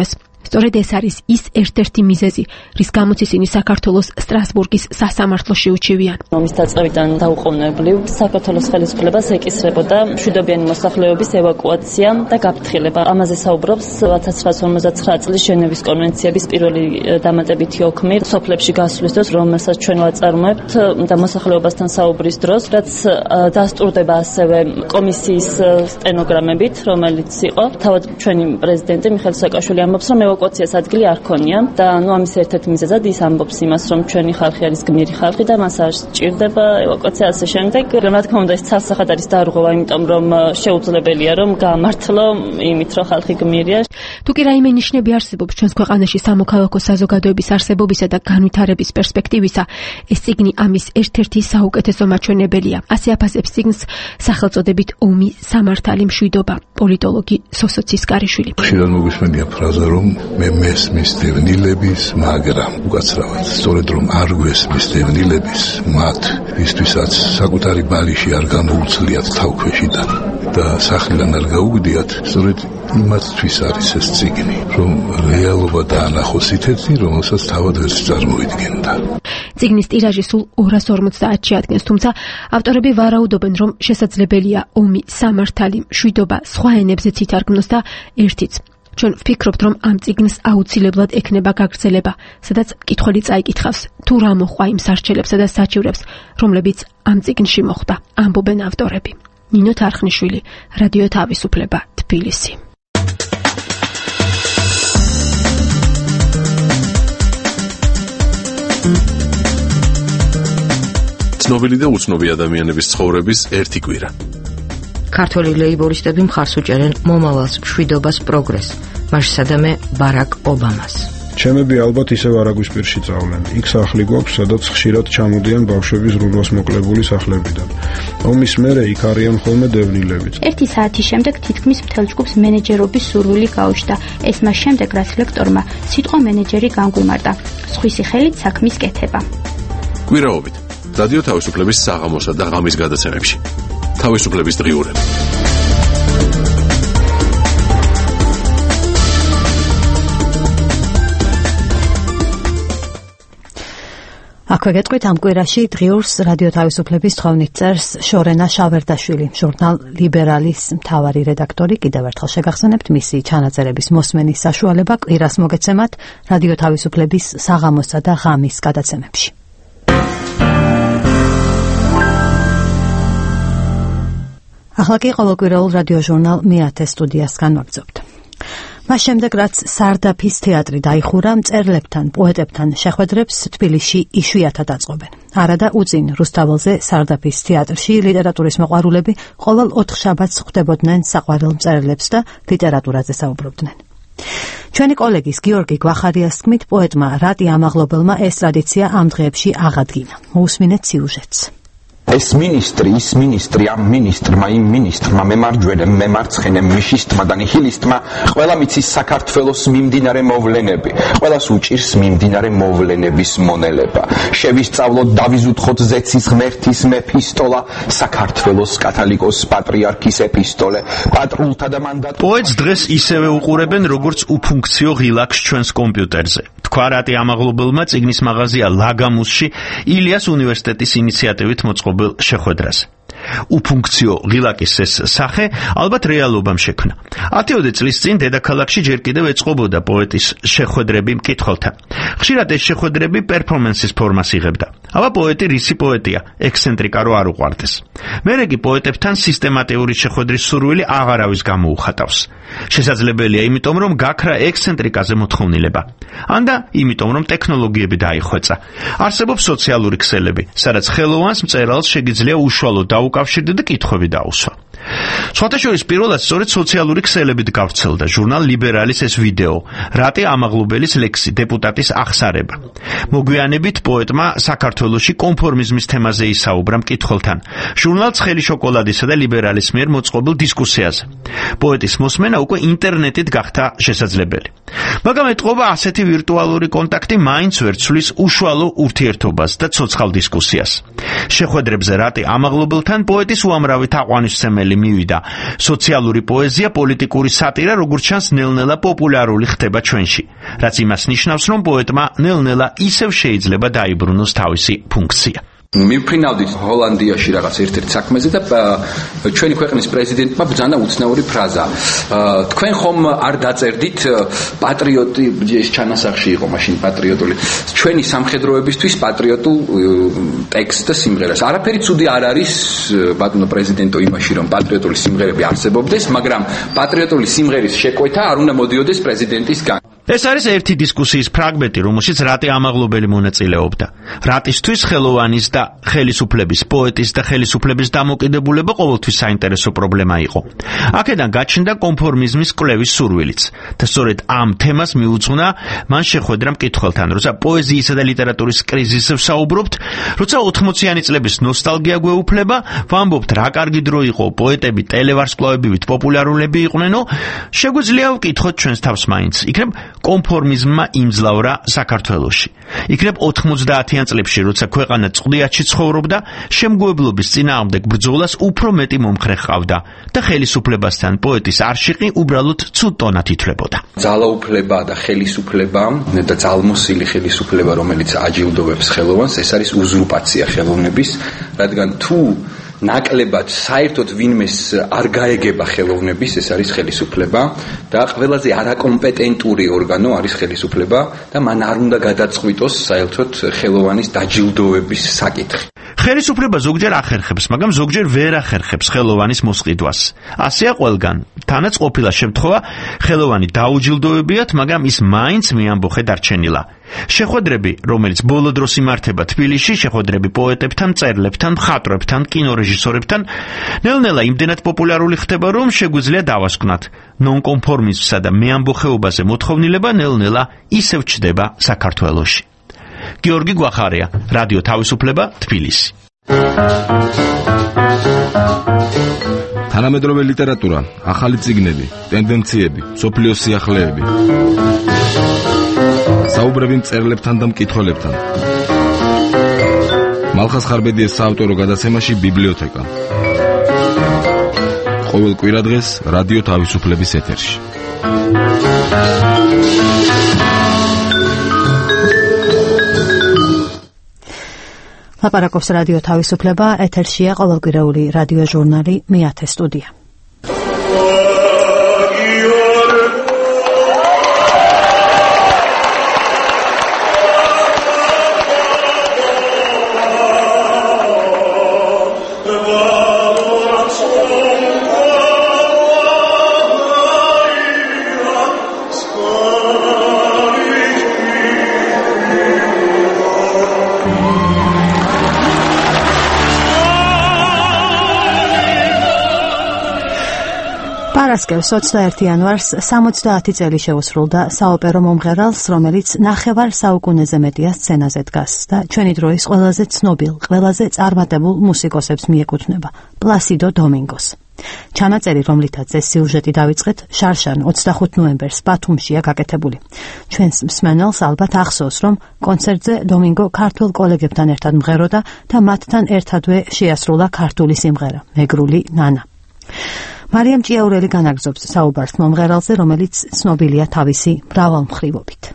სწორედ ეს არის ის ერთ-ერთი მიზეზი, რის გამოც ისინი საქართველოს სტრასბურგის სასამართლოში უჩივიან. ომის დაწყებიდან დაუყოვნებლივ საქართველოს ხელისუფლებას ეკისრებოდა მშვიდობიანი მოსახლეობის ევაკუაცია და გაფრთხილება. ამაზე საუბრობს 1959 წლის ჟენევის კონვენციების პირველი დამატებითი ოქმი სოფლებში გასვლის დროს, რომელსაც ჩვენ ვაწარმოებთ და მოსახლეობასთან საუბრის დროს, რაც დასტურდება ასევე კომისიის სტენოგრამებით, რომელიც იყო. თავად ჩვენი პრეზიდენტი მიხეილ სააკაშვილი ამბობს, რომ ევაკუაციას ადგილი არ ქონია და ამის ერთ-ერთი მიზეზად ის ამბობს იმას, რომ ჩვენი ხალხი არის გმირი ხალხი და მას არ სჭირდება ევაკუაცია ასე შემდეგ. რა თქმა უნდა, ეს ცალსახად არის დარღვევა, იმიტომ რომ შეუძლებელია რომ გაამართლო იმით, რომ ხალხი გმირია. თუ კი რაიმე ნიშნები არსებობს ჩვენს ქვეყანაში სამოქალაქო საზოგადოების არსებობისა და განვითარების პერსპექტივისა, ეს წიგნი ამის ერთ-ერთი საუკეთესო მაჩვენებელია. ასე აფასებს წიგნს სახელწოდებით ომი, სამართალი, მშვიდობა, პოლიტოლოგი სოსო ცისკარიშვილი. ხშირად მოგვისმენია ფრაზა, რომ მე მესმის დევნილების, მაგრამ უკაცრავად, სწორედ რომ არ გვესმის დევნილების, მათ ისთვისაც საკუთარი ბალიში არ გამოუცლიათ თავქვეშიდან და სახლიდან არ გაუგდიათ, სწორედ იმათთვის არის ეს წიგნი, რომ რეალობა დაანახოს ისეთი, რომელსაც თავად ვერ წარმოიდგენდა. წიგნის ტირაჟი სულ 250-ში ადგენს, თუმცა ავტორები ვარაუდობენ, რომ შესაძლებელია ომი, სამართალი, მშვიდობა სხვა ენებზეც ითარგმნოს და ერთიც. ჩვენ ვფიქრობთ, რომ ამ წიგნს აუცილებლად ექნება გაგრძელება, სადაც მკითხველი წაიკითხავს, თუ რა მოხდა იმ სარჩელებსა და საჩივრებს, რომლებიც ამ წიგნში მოხდა, ამბობენ ავტორები. ნინო თარხნიშვილი, რადიო თავისუფლება, თბილისი. ცნობილი და უცნობი ადამიანების ცხოვრების ერთი კვირა. ქართველი ლეიბორისტები მხარს უჭერენ მომავალს, მშვიდობას, პროგრესს, მასშტაბე ბარაკ ობამას. ჩემები ალბათ ისევ არაგვისპირში წავლენ. იქ სახლი გვაქვს, სადაც ხშირად ჩამოდიან ბავშვები ზრუნვას მოკლებული სახლებიდან. ომის მერე იქ არიან ხოლმე დევნილებიც. ერთი საათის შემდეგ თითქმის მთელ ჯგუფს მენეჯერობის სურვილი გაუჩნდა. ეს მას შემდეგ, რაც ლექტორმა სიტყვა მენეჯერი განგვიმარტა. სხვისი ხელით საქმის კეთება. კვირაობით რადიო თავისუფლების საღამოსა და ღამის გადაცემებში. თავისუფლების დღიურები. აქვე გეტყვით ამ კვირაში დღიურს რადიო თავისუფლების თხოვნით წერს შორენა შავერდაშვილი, ჟურნალ ლიბერალის მთავარი რედაქტორი. კიდევ ერთხელ შეგახსენებთ მისი ჩანაწერების მოსმენის საშუალება კვირას მოგეცემათ რადიო თავისუფლების საღამოსა და ღამის გადაცემებში. ახლა კი ყოველკვირეულ რადიო ჟურნალ მეათე სტუდიასგან ვაგრძობთ. მას შემდეგ, რაც სარდაფის თეატრი დაიხურა, მწერლებთან, პოეტებთან შეხვედრებს თბილისში იშვიათად აწყობენ. არადა უწინ რუსთაველზე სარდაფის თეატრში ლიტერატურის მოყვარულები ყოველ 4 შაბათს ხვდებოდნენ საყვარელ მწერლებს და ლიტერატურაზე საუბრობდნენ. ჩვენი კოლეგის გიორგი გვახარიას თქმით, პოეტმა რატი ამაღლობელმა ეს ტრადიცია ამ დღეებში აღადგინა. მოусმინეთ სიუჟეტს. ეს მინისტრი, ის მინისტრი, ამ მინისტრმა, იმ მინისტრმა, მემარჯვენე, მემარცხენე, მიშისტმა და ნიჰილისტმა ყველა მიცის საქართველოს მიმდინარე მოვლენები, ყველას უჭირს მიმდინარე მოვლენების მონელება. შევისწავლოთ, დავიზუთხოთ ზეცის ღმერთის მეფისტოლა, საქართველოს კათალიკოს პატრიარქის ეპისტოლე, პატრულთა და მანდატ. პოეტს დღეს ისევე უყურებენ, როგორც უფუნქციო ღილაკს ჩვენს კომპიუტერზე. თქვა რატი ამაღლობელმა წიგნის მაღაზია ლაგამუსში ილიას უნივერსიტეტის ინიციატივით მოწყობილ შეხვედრაზე. უფუნქციო ღილაკის ეს სახე ალბათ რეალობამ შექმნა. 10 წლის წინ დედაქალაქში ჯერ კიდევ ეწყობოდა პოეტის შეხვედრები მკითხველთან. ხშირად ეს შეხვედრები პერფორმანსის ფორმას იღებდა. აბა პოეტი რისი პოეტია, ექსცენტრიკა რო არ უყვარდეს. მერე კი პოეტებთან სისტემატიური შეხვედრის სურვილი აღარავის გამოუხატავს. შესაძლებელია იმიტომ, რომ გაქრა ექსცენტრიკაზე მოთხოვნილება. ანდა იმიტომ, რომ ტექნოლოგიები დაიხვეწა. არსებობს სოციალური ქსელები, სადაც ხელოვანს მწერალს შეგიძლია უშუალოდ დაუკავშირდა და კითხვები დაუსვა. სხვათა შორის პირველად სწორედ სოციალური ქსელებით გავრცელდა ჟურნალ ლიბერალის ეს ვიდეო, რატი ამაღლობელის ლექსი, დეპუტატის აღსარება. მოგვიანებით პოეტმა საქართველოში კონფორმიზმის თემაზე ისაუბრა მკითხველთან, ჟურნალ ცხელი შოკოლადისა და ლიბერალის მიერ მოწყობილ დისკუსიაზე. პოეტის მოსმენა უკვე ინტერნეტით გახდა შესაძლებელი. მაგრამ ეტყობა ასეთი ვირტუალური კონტაქტი მაინც ვერ ცვლის უშუალო ურთიერთობას და ცოცხალ დისკუსიას. შეხვედრებზე რატი ამაღლობელთან პოეტის უამრავი თაყვანისმცემელი მივიდა. სოციალური პოეზია, პოლიტიკური სატირა, როგორც ჩანს, ნელ-ნელა პოპულარული ხდება ჩვენში, რაც იმას ნიშნავს, რომ პოეტმა ნელ-ნელა ისევ შეიძლება დაიბრუნოს თავისი ფუნქცია. მივფრინავდით ჰოლანდიაში რაღაც ერთ-ერთ საქმეზე და ჩვენი ქვეყნის პრეზიდენტმა ბრძანა უცნაური ფრაზა. თქვენ ხომ არ დაწერდით პატრიოტი, ეს ჩანასახში იყო მაშინ პატრიოტული, ჩვენი სამხედროებისთვის პატრიოტულ ტექსტს და სიმღერას. არაფერი ცუდი არ არის ბატონო პრეზიდენტო იმაში, რომ პატრიოტული სიმღერები არსებობდეს, მაგრამ პატრიოტული სიმღერის შეკვეთა არ უნდა მოდიოდეს პრეზიდენტისგან. ეს არის ერთი დისკუსიის ფრაგმენტი, რომელშიც რატი ამაღლობელი მონაწილეობდა. რატისთვის ხელოვანის და ხელისუფლების, პოეტის და ხელისუფლების დამოკიდებულება ყოველთვის საინტერესო პრობლემა იყო. აქედან გაჩნდა კონფორმიზმის კვლევის სურვილიც და სწორედ ამ თემას მიუძღვნა მან შეხვედრა მკითხველთან, როცა პოეზიისა და ლიტერატურის კრიზისზე ვსაუბრობთ, როცა 80-იანი წლების ნოსტალგია გვეუფლება, ვამბობთ რა კარგი დრო იყო, პოეტები ტელევარსკვლავებით პოპულარულები იყვნენო, შეგვიძლია ვკითხოთ ჩვენს თავს მაინც. იქნებ კონფორმიზმმა იმძლავრა საქართველოში. იქნებ 90-იან წლებში, როცა ქვეყანა წყვდიათში ცხოვრობდა, შემგოებლობის წინააღმდეგ ბრძოლას უფრო მეტი მომხრე ჰყავდა და ხელისუფლებასთან პოეტის არშიყი უბრალოდ ცუდ ტონად ითვლებოდა. ძალაუფლება და ხელისუფლება და ძალმოსილი ხელისუფლება, რომელიც აჯილდოვებს ხელოვანს, ეს არის უზურპაცია ხელოვნების, რადგან თუ ნაკლებად საერთოდ ვინმეს არ გაეგება ხელოვნების, ეს არის ხელისუფლება და ყველაზე არაკომპეტენტური ორგანო არის ხელისუფლება და მან არ უნდა გადაწყვიტოს საერთოდ ხელოვანის დაჯილდოების საკითხი. ხელისუფლება ზოგჯერ ახერხებს, მაგრამ ზოგჯერ ვერ ახერხებს ხელოვანის მოსყიდვას. ასეა ყველგან. თანაც ყოფილა შემთხვევა, ხელოვანი დაუჯილდოვებიათ, მაგრამ ის მაინც მიამბოხე დარჩენილა. შეხვედრები, რომელიც ბოლო დროს იმართება თბილისში, შეხვედრები პოეტებთან, მწერლებთან, მხატვრებთან, კინორეჟისორებთან, ნელ-ნელა იმდენად პოპულარული ხდება, რომ შეგვიძლია დავასკვნათ. ნონკონფორმიზმსა და მეამბოხეობაზე მოთხოვნილება ნელ-ნელა ისევ ჩდება საქართველოში. გიორგი გვახარია, რადიო თავისუფლება, თბილისი. თანამედროვე ლიტერატურა, ახალი წიგნები, ტენდენციები, მსოფლიოს სიახლეები. საუბრები მწერლებთან და მკითხველებთან. მალხაზ ხარბედიეს საავტორო გადაცემაში ბიბლიოთეკა. ყოველ კვირადღეს რადიო თავისუფლების ეთერში. ლაპარაკობს რადიო თავისუფლება, ეთერშია ყოველკვირეული რადიო ჟურნალი მეათე სტუდია. პარასკევს 21 იანვარს 70 წელი შეუსრულდა საოპერო მომღერალს, რომელიც ნახევარ საუკუნეზე მეტია სცენაზე დგას და ჩვენი დროის ყველაზე ცნობილ, ყველაზე წარმატებულ მუსიკოსებს მიეკუთვნება, პლასიდო დომინგოს. ჩანაწერი, რომლითაც ეს სიუჟეტი დავიწყეთ, შარშან 25 ნოემბერს ბათუმშია გაკეთებული. ჩვენს მსმენელს ალბათ ახსოვს, რომ კონცერტზე დომინგო ქართულ კოლეგებთან ერთად მღეროდა და მათთან ერთადვე შეასრულა ქართული სიმღერა, მეგრული ნანა. მარიამ ჭიაურელი განაგრძობს საუბარს მომღერალზე, რომელიც ცნობილია თავისი მრავალმხრივობით.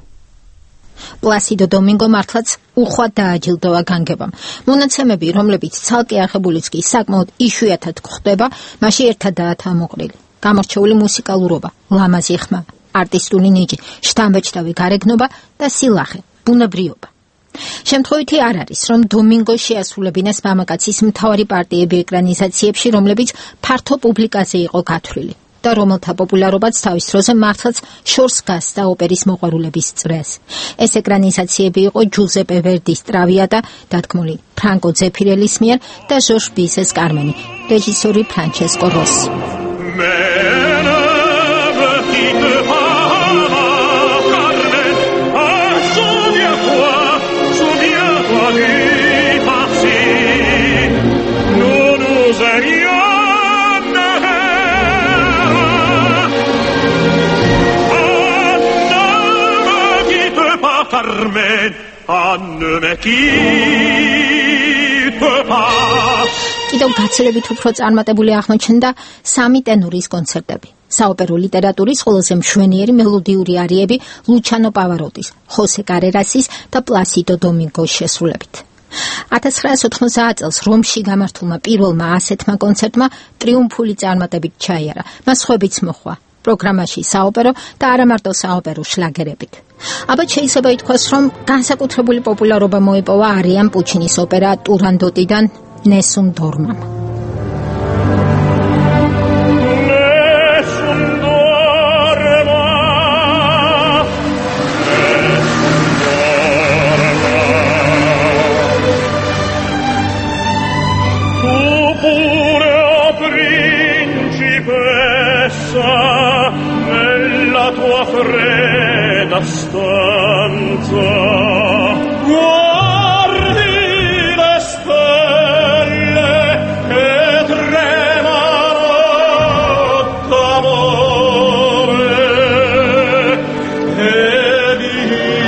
პლასიდო დომინგო მართლაც უხვად დააჯილდოვა განგებამ. მონაცემები, რომლებიც ცალკე აღებულიც კი საკმაოდ იშვიათად გვხვდება, მასში ერთადაა თავმოყრილი. გამორჩეული მუსიკალურობა, ლამაზი ხმა, არტისტული ნიჭი, შთამბეჭდავი გარეგნობა და სილახე, ბუნებრივობა. შემთხვევითი არ არის, რომ დომინგო შეასრულებინეს მამაკაცის მთავარი პარტიები ეკრანიზაციებში, რომლებიც ფართო პუბლიკაზე იყო გათვლილი და რომელთა პოპულარობაც თავის დროზე მართლაც შორს გასცდა ოპერის მოყვარულების წრეს. ეს ეკრანიზაციები იყო ჯუზეპე ვერდის ტრავიატა, დადგმული ფრანკო ძეფირელის მიერ და ჟორჟ ბიზეს კარმენი, რეჟისორი ფრანჩესკო როსი. Carmen, ne me quitte pas. კიდევ გაცილებით უფრო წარმატებული აღმოჩნდა სამი ტენორის კონცერტები. საოპერო ლიტერატურის ყველაზე მშვენიერი მელოდიური არიები ლუჩანო პავაროტის, ხოსე კარერასის და პლასიდო დომინგოს შესრულებით. 1990 წელს რომში გამართულმა პირველმა ასეთმა კონცერტმა ტრიუმფული წარმატებით ჩაიარა. მას ხვებიც მოხვა პროგრამაში საოპერო და არა მარტო საოპერო შლაგერებით. ალბათ შეიძლება ითქვას, რომ განსაკუთრებული პოპულარობა მოიპოვა არიან პუჩინის ოპერა ტურანდოტიდან ნესუნ დორმამ. Fredda stanza guardi le stelle che tremano d'amore e di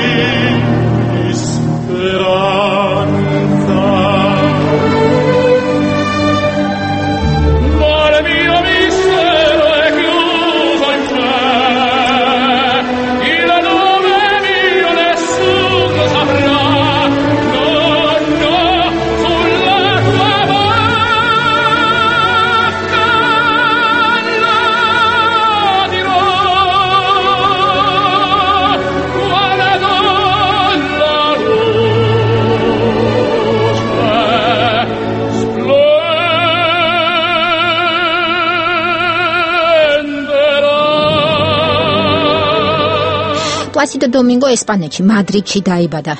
speranza ma il mio mistero è chiuso in te. პლასიდო დომინგო ესპანეთში მადრიდში დაიბადა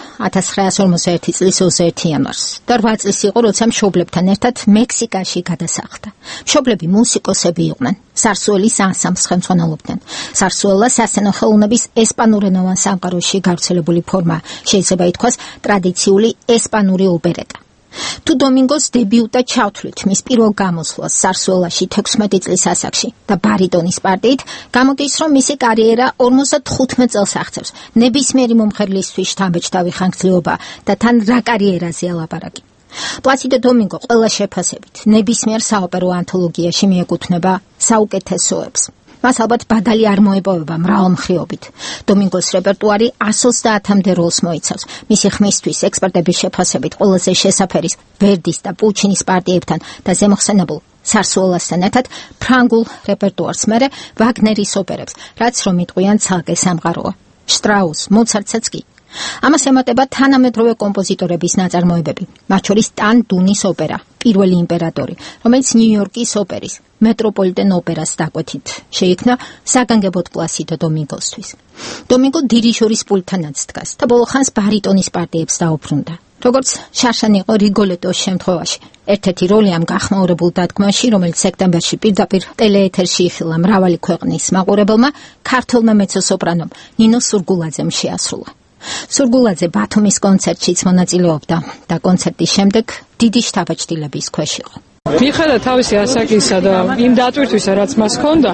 1941 წლის 21 იანვარს და 8 წლის იყო, როცა მშობლებთან ერთად მექსიკაში გადასახლდა. მშობლები მუსიკოსები იყვნენ, სარსუელის ანსამბლს ხელმძღვანელობდნენ. სარსუელა სასცენო ხელოვნების ესპანურენოვან სამყაროში გავრცელებული ფორმა, შეიძლება ითქვას ტრადიციული ესპანური ოპერეტა. თუ დომინგოს დებიუტა ჩავთვლით მის პირველ გამოსვლას სარსუელაში 16 წლის ასაკში და ბარიტონის პარტიით, გამოდის, რომ მისი კარიერა 55 წელს აღწევს. ნებისმიერი მომღერლისთვის შთამბეჭდავი ხანგრძლივობა და თან რა კარიერაზეა ლაპარაკი. პლასიდო დომინგო ყველა შეფასებით ნებისმიერ საოპერო ანთოლოგიაში მიეკუთვნება საუკეთესოებს. მას ალბათ ბადალი არ მოეპოვება მრავალმხრივობით. დომინგოს რეპერტუარი 130-მდე როლს მოიცავს. მისი ხმისთვის ექსპერტების შეფასებით ყველაზე შესაფერის ვერდის და პუჩინის პარტიებთან და ზემოხსენებულ სარსუელასთან ერთად ფრანგულ რეპერტუარს მერე ვაგნერის ოპერებს, რაც რომ იტყვიან ცალკე სამყაროა. შტრაუს, მოცარტსაც კი. ამას ემატება თანამედროვე კომპოზიტორების ნაწარმოებები, მათ შორის ტან დუნის ოპერა, პირველი იმპერატორი, რომელიც ნიუ-იორკის ოპერის მეტროპოლიტენ ოპერას დაკვეთით შეიქმნა საგანგებოდ პლასიდო დომინგოსთვის. დომინგო დირიჟორის პულტთანაც დგას და ბოლოხანს ბარიტონის პარტიებს დაუბრუნდა. როგორც შარშან იყო რიგოლეტოს შემთხვევაში. ერთ-ერთი როლი ამ გახმაურებულ დადგმაში, რომელიც სექტემბერში პირდაპირ ტელეეთერში იხილა მრავალი ქვეყნის მაყურებელმა, ქართველმა მეცო-სოპრანომ ნინო სურგულაძემ შეასრულა. სურგულაძე ბათუმის კონცერტშიც მონაწილეობდა და კონცერტის შემდეგ დიდი შთაბეჭდილების ქვეშ იყო. მიხედა თავისი ასაკისა და იმ დატვირთვისა, რაც მას ჰქონდა,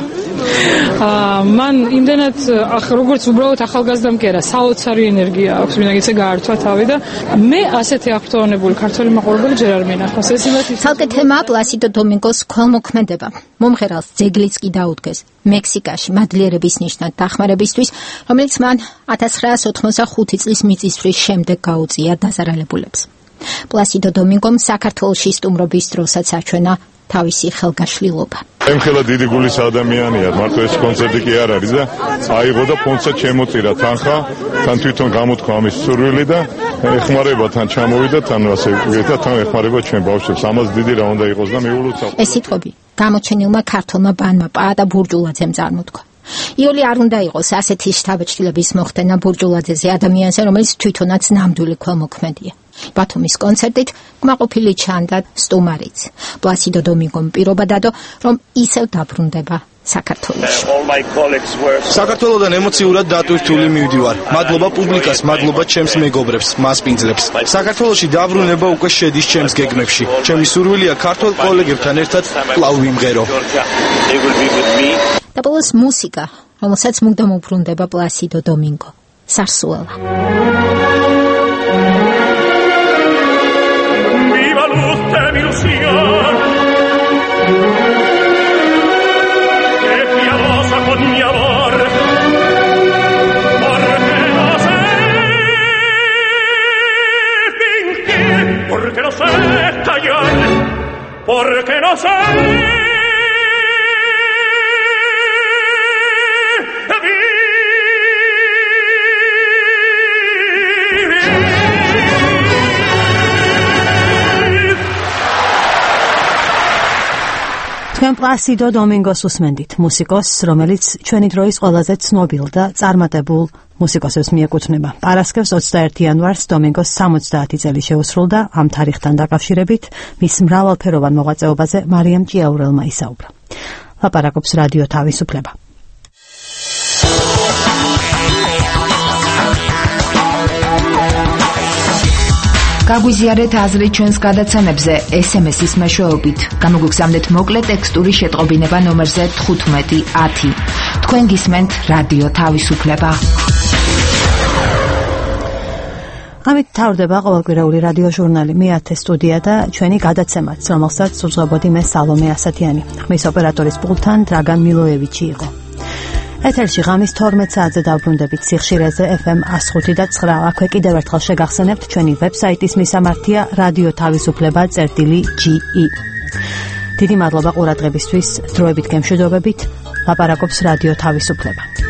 მან იმდენად როგორც უბრალოდ ახალგაზრდამ კი არა, საოცარი ენერგია აქვს, მინდა გაართვა თავი და მე ასეთი აქტუალებული ქართველი მაყურებელი ჯერ არ მინახავს. ეს იმათ ცალკე თემაა პლასიდო დომინგოს ქველმოქმედება. მომღერალს ძეგლიც კი დაუდგეს მექსიკაში მადლიერების ნიშნად დახმარებისთვის, რომელიც მან 1985 წლის მიწისძვრის შემდეგ გაუწია დაზარალებულებს. პლასიდო დომინგომ საქართველოში სტუმრობის დროსაც აჩვენა თავისი ხელგაშლილობა. ემხელა დიდი გულის ადამიანია, მარტო ეს კონცერტი კი არ არის და აიღო და ფონდსაც შემოწირა თანხა, თან თვითონ გამოთქვა ამის სურვილი და ეხმარება თან ჩამოვიდა, თან ასე ვიღეთ თან ეხმარება ჩვენ ბავშვებს. ამას დიდი რა უნდა იყოს და მიულოცა. ეს სიტყვები გამოჩენილმა ქართველმა ბანმა პაატა ბურჯულაძემ წარმოთქვა. იოლი არ უნდა იყოს ასეთი შთაბეჭდილების მოხდენა ბურჯულაძეზე, ადამიანზე, რომელიც თვითონაც ნამდვილი ქველმოქმედია. ბათუმის კონცერტით კმაყოფილი ჩანდა სტუმარიც. პლასიდო დომინგომ პირობა დადო, რომ ისევ დაბრუნდება საქართველოში. საქართველოდან ემოციურად დატვირთული მივდივარ. მადლობა პუბლიკას, მადლობა ჩემს მეგობრებს, მასპინძლებს. საქართველოში დაბრუნება უკვე შედის ჩემს გეგმებში. ჩემი სურვილია ქართველ კოლეგებთან ერთად კვლავ ვიმღერო. და ბოლოს მუსიკა, რომელსაც მუდამ უბრუნდება პლასიდო დომინგო. სარსუელა. Viva l'uste ilusión que piadosa con mi amor porque no sé callar, porque no sé თქვენ პლასიდო დომინგოს უსმენდით, მუსიკოსს, რომელიც ჩვენი დროის ყველაზე ცნობილ და წარმატებულ მუსიკოსებს მიეკუთვნება. პარასკევს 21 იანვარს დომინგოს 70 წელი შეუსრულდა. ამ თარიღთან დაკავშირებით მის მრავალფეროვან მოღვაწეობაზე მარიამ ჭიაურელმა ისაუბრა. ლაპარაკობს რადიო თავისუფლება. გაგვიზიარეთ აზრი ჩვენს გადაცემებზე SMS-ის მეშვეობით. გამოგვიგზავნეთ მოკლე ტექსტური შეტყობინება ნომერზე 1510. თქვენ გისმენთ რადიო თავისუფლება. ამით თავდება ყოველკვირეული რადიო ჟურნალი მე-10 სტუდია და ჩვენი გადაცემაც, რომელსაც უძღვებოდი მე სალომე ასათიანი. ხმის ოპერატორის პულტთან დრაგან მილოევიჩი იყო. ეთერში ღამის 12 საათზე დავბრუნდებით სიხშირეზე FM 105 და 9. აქვე კიდევ ერთხელ შეგახსენებთ ჩვენი ვებსაიტის მისამართია radio-ge. დიდი მადლობა ყურადღებისთვის. დროებით გემშვიდობებით. ლაპარაკობს რადიო თავისუფლება.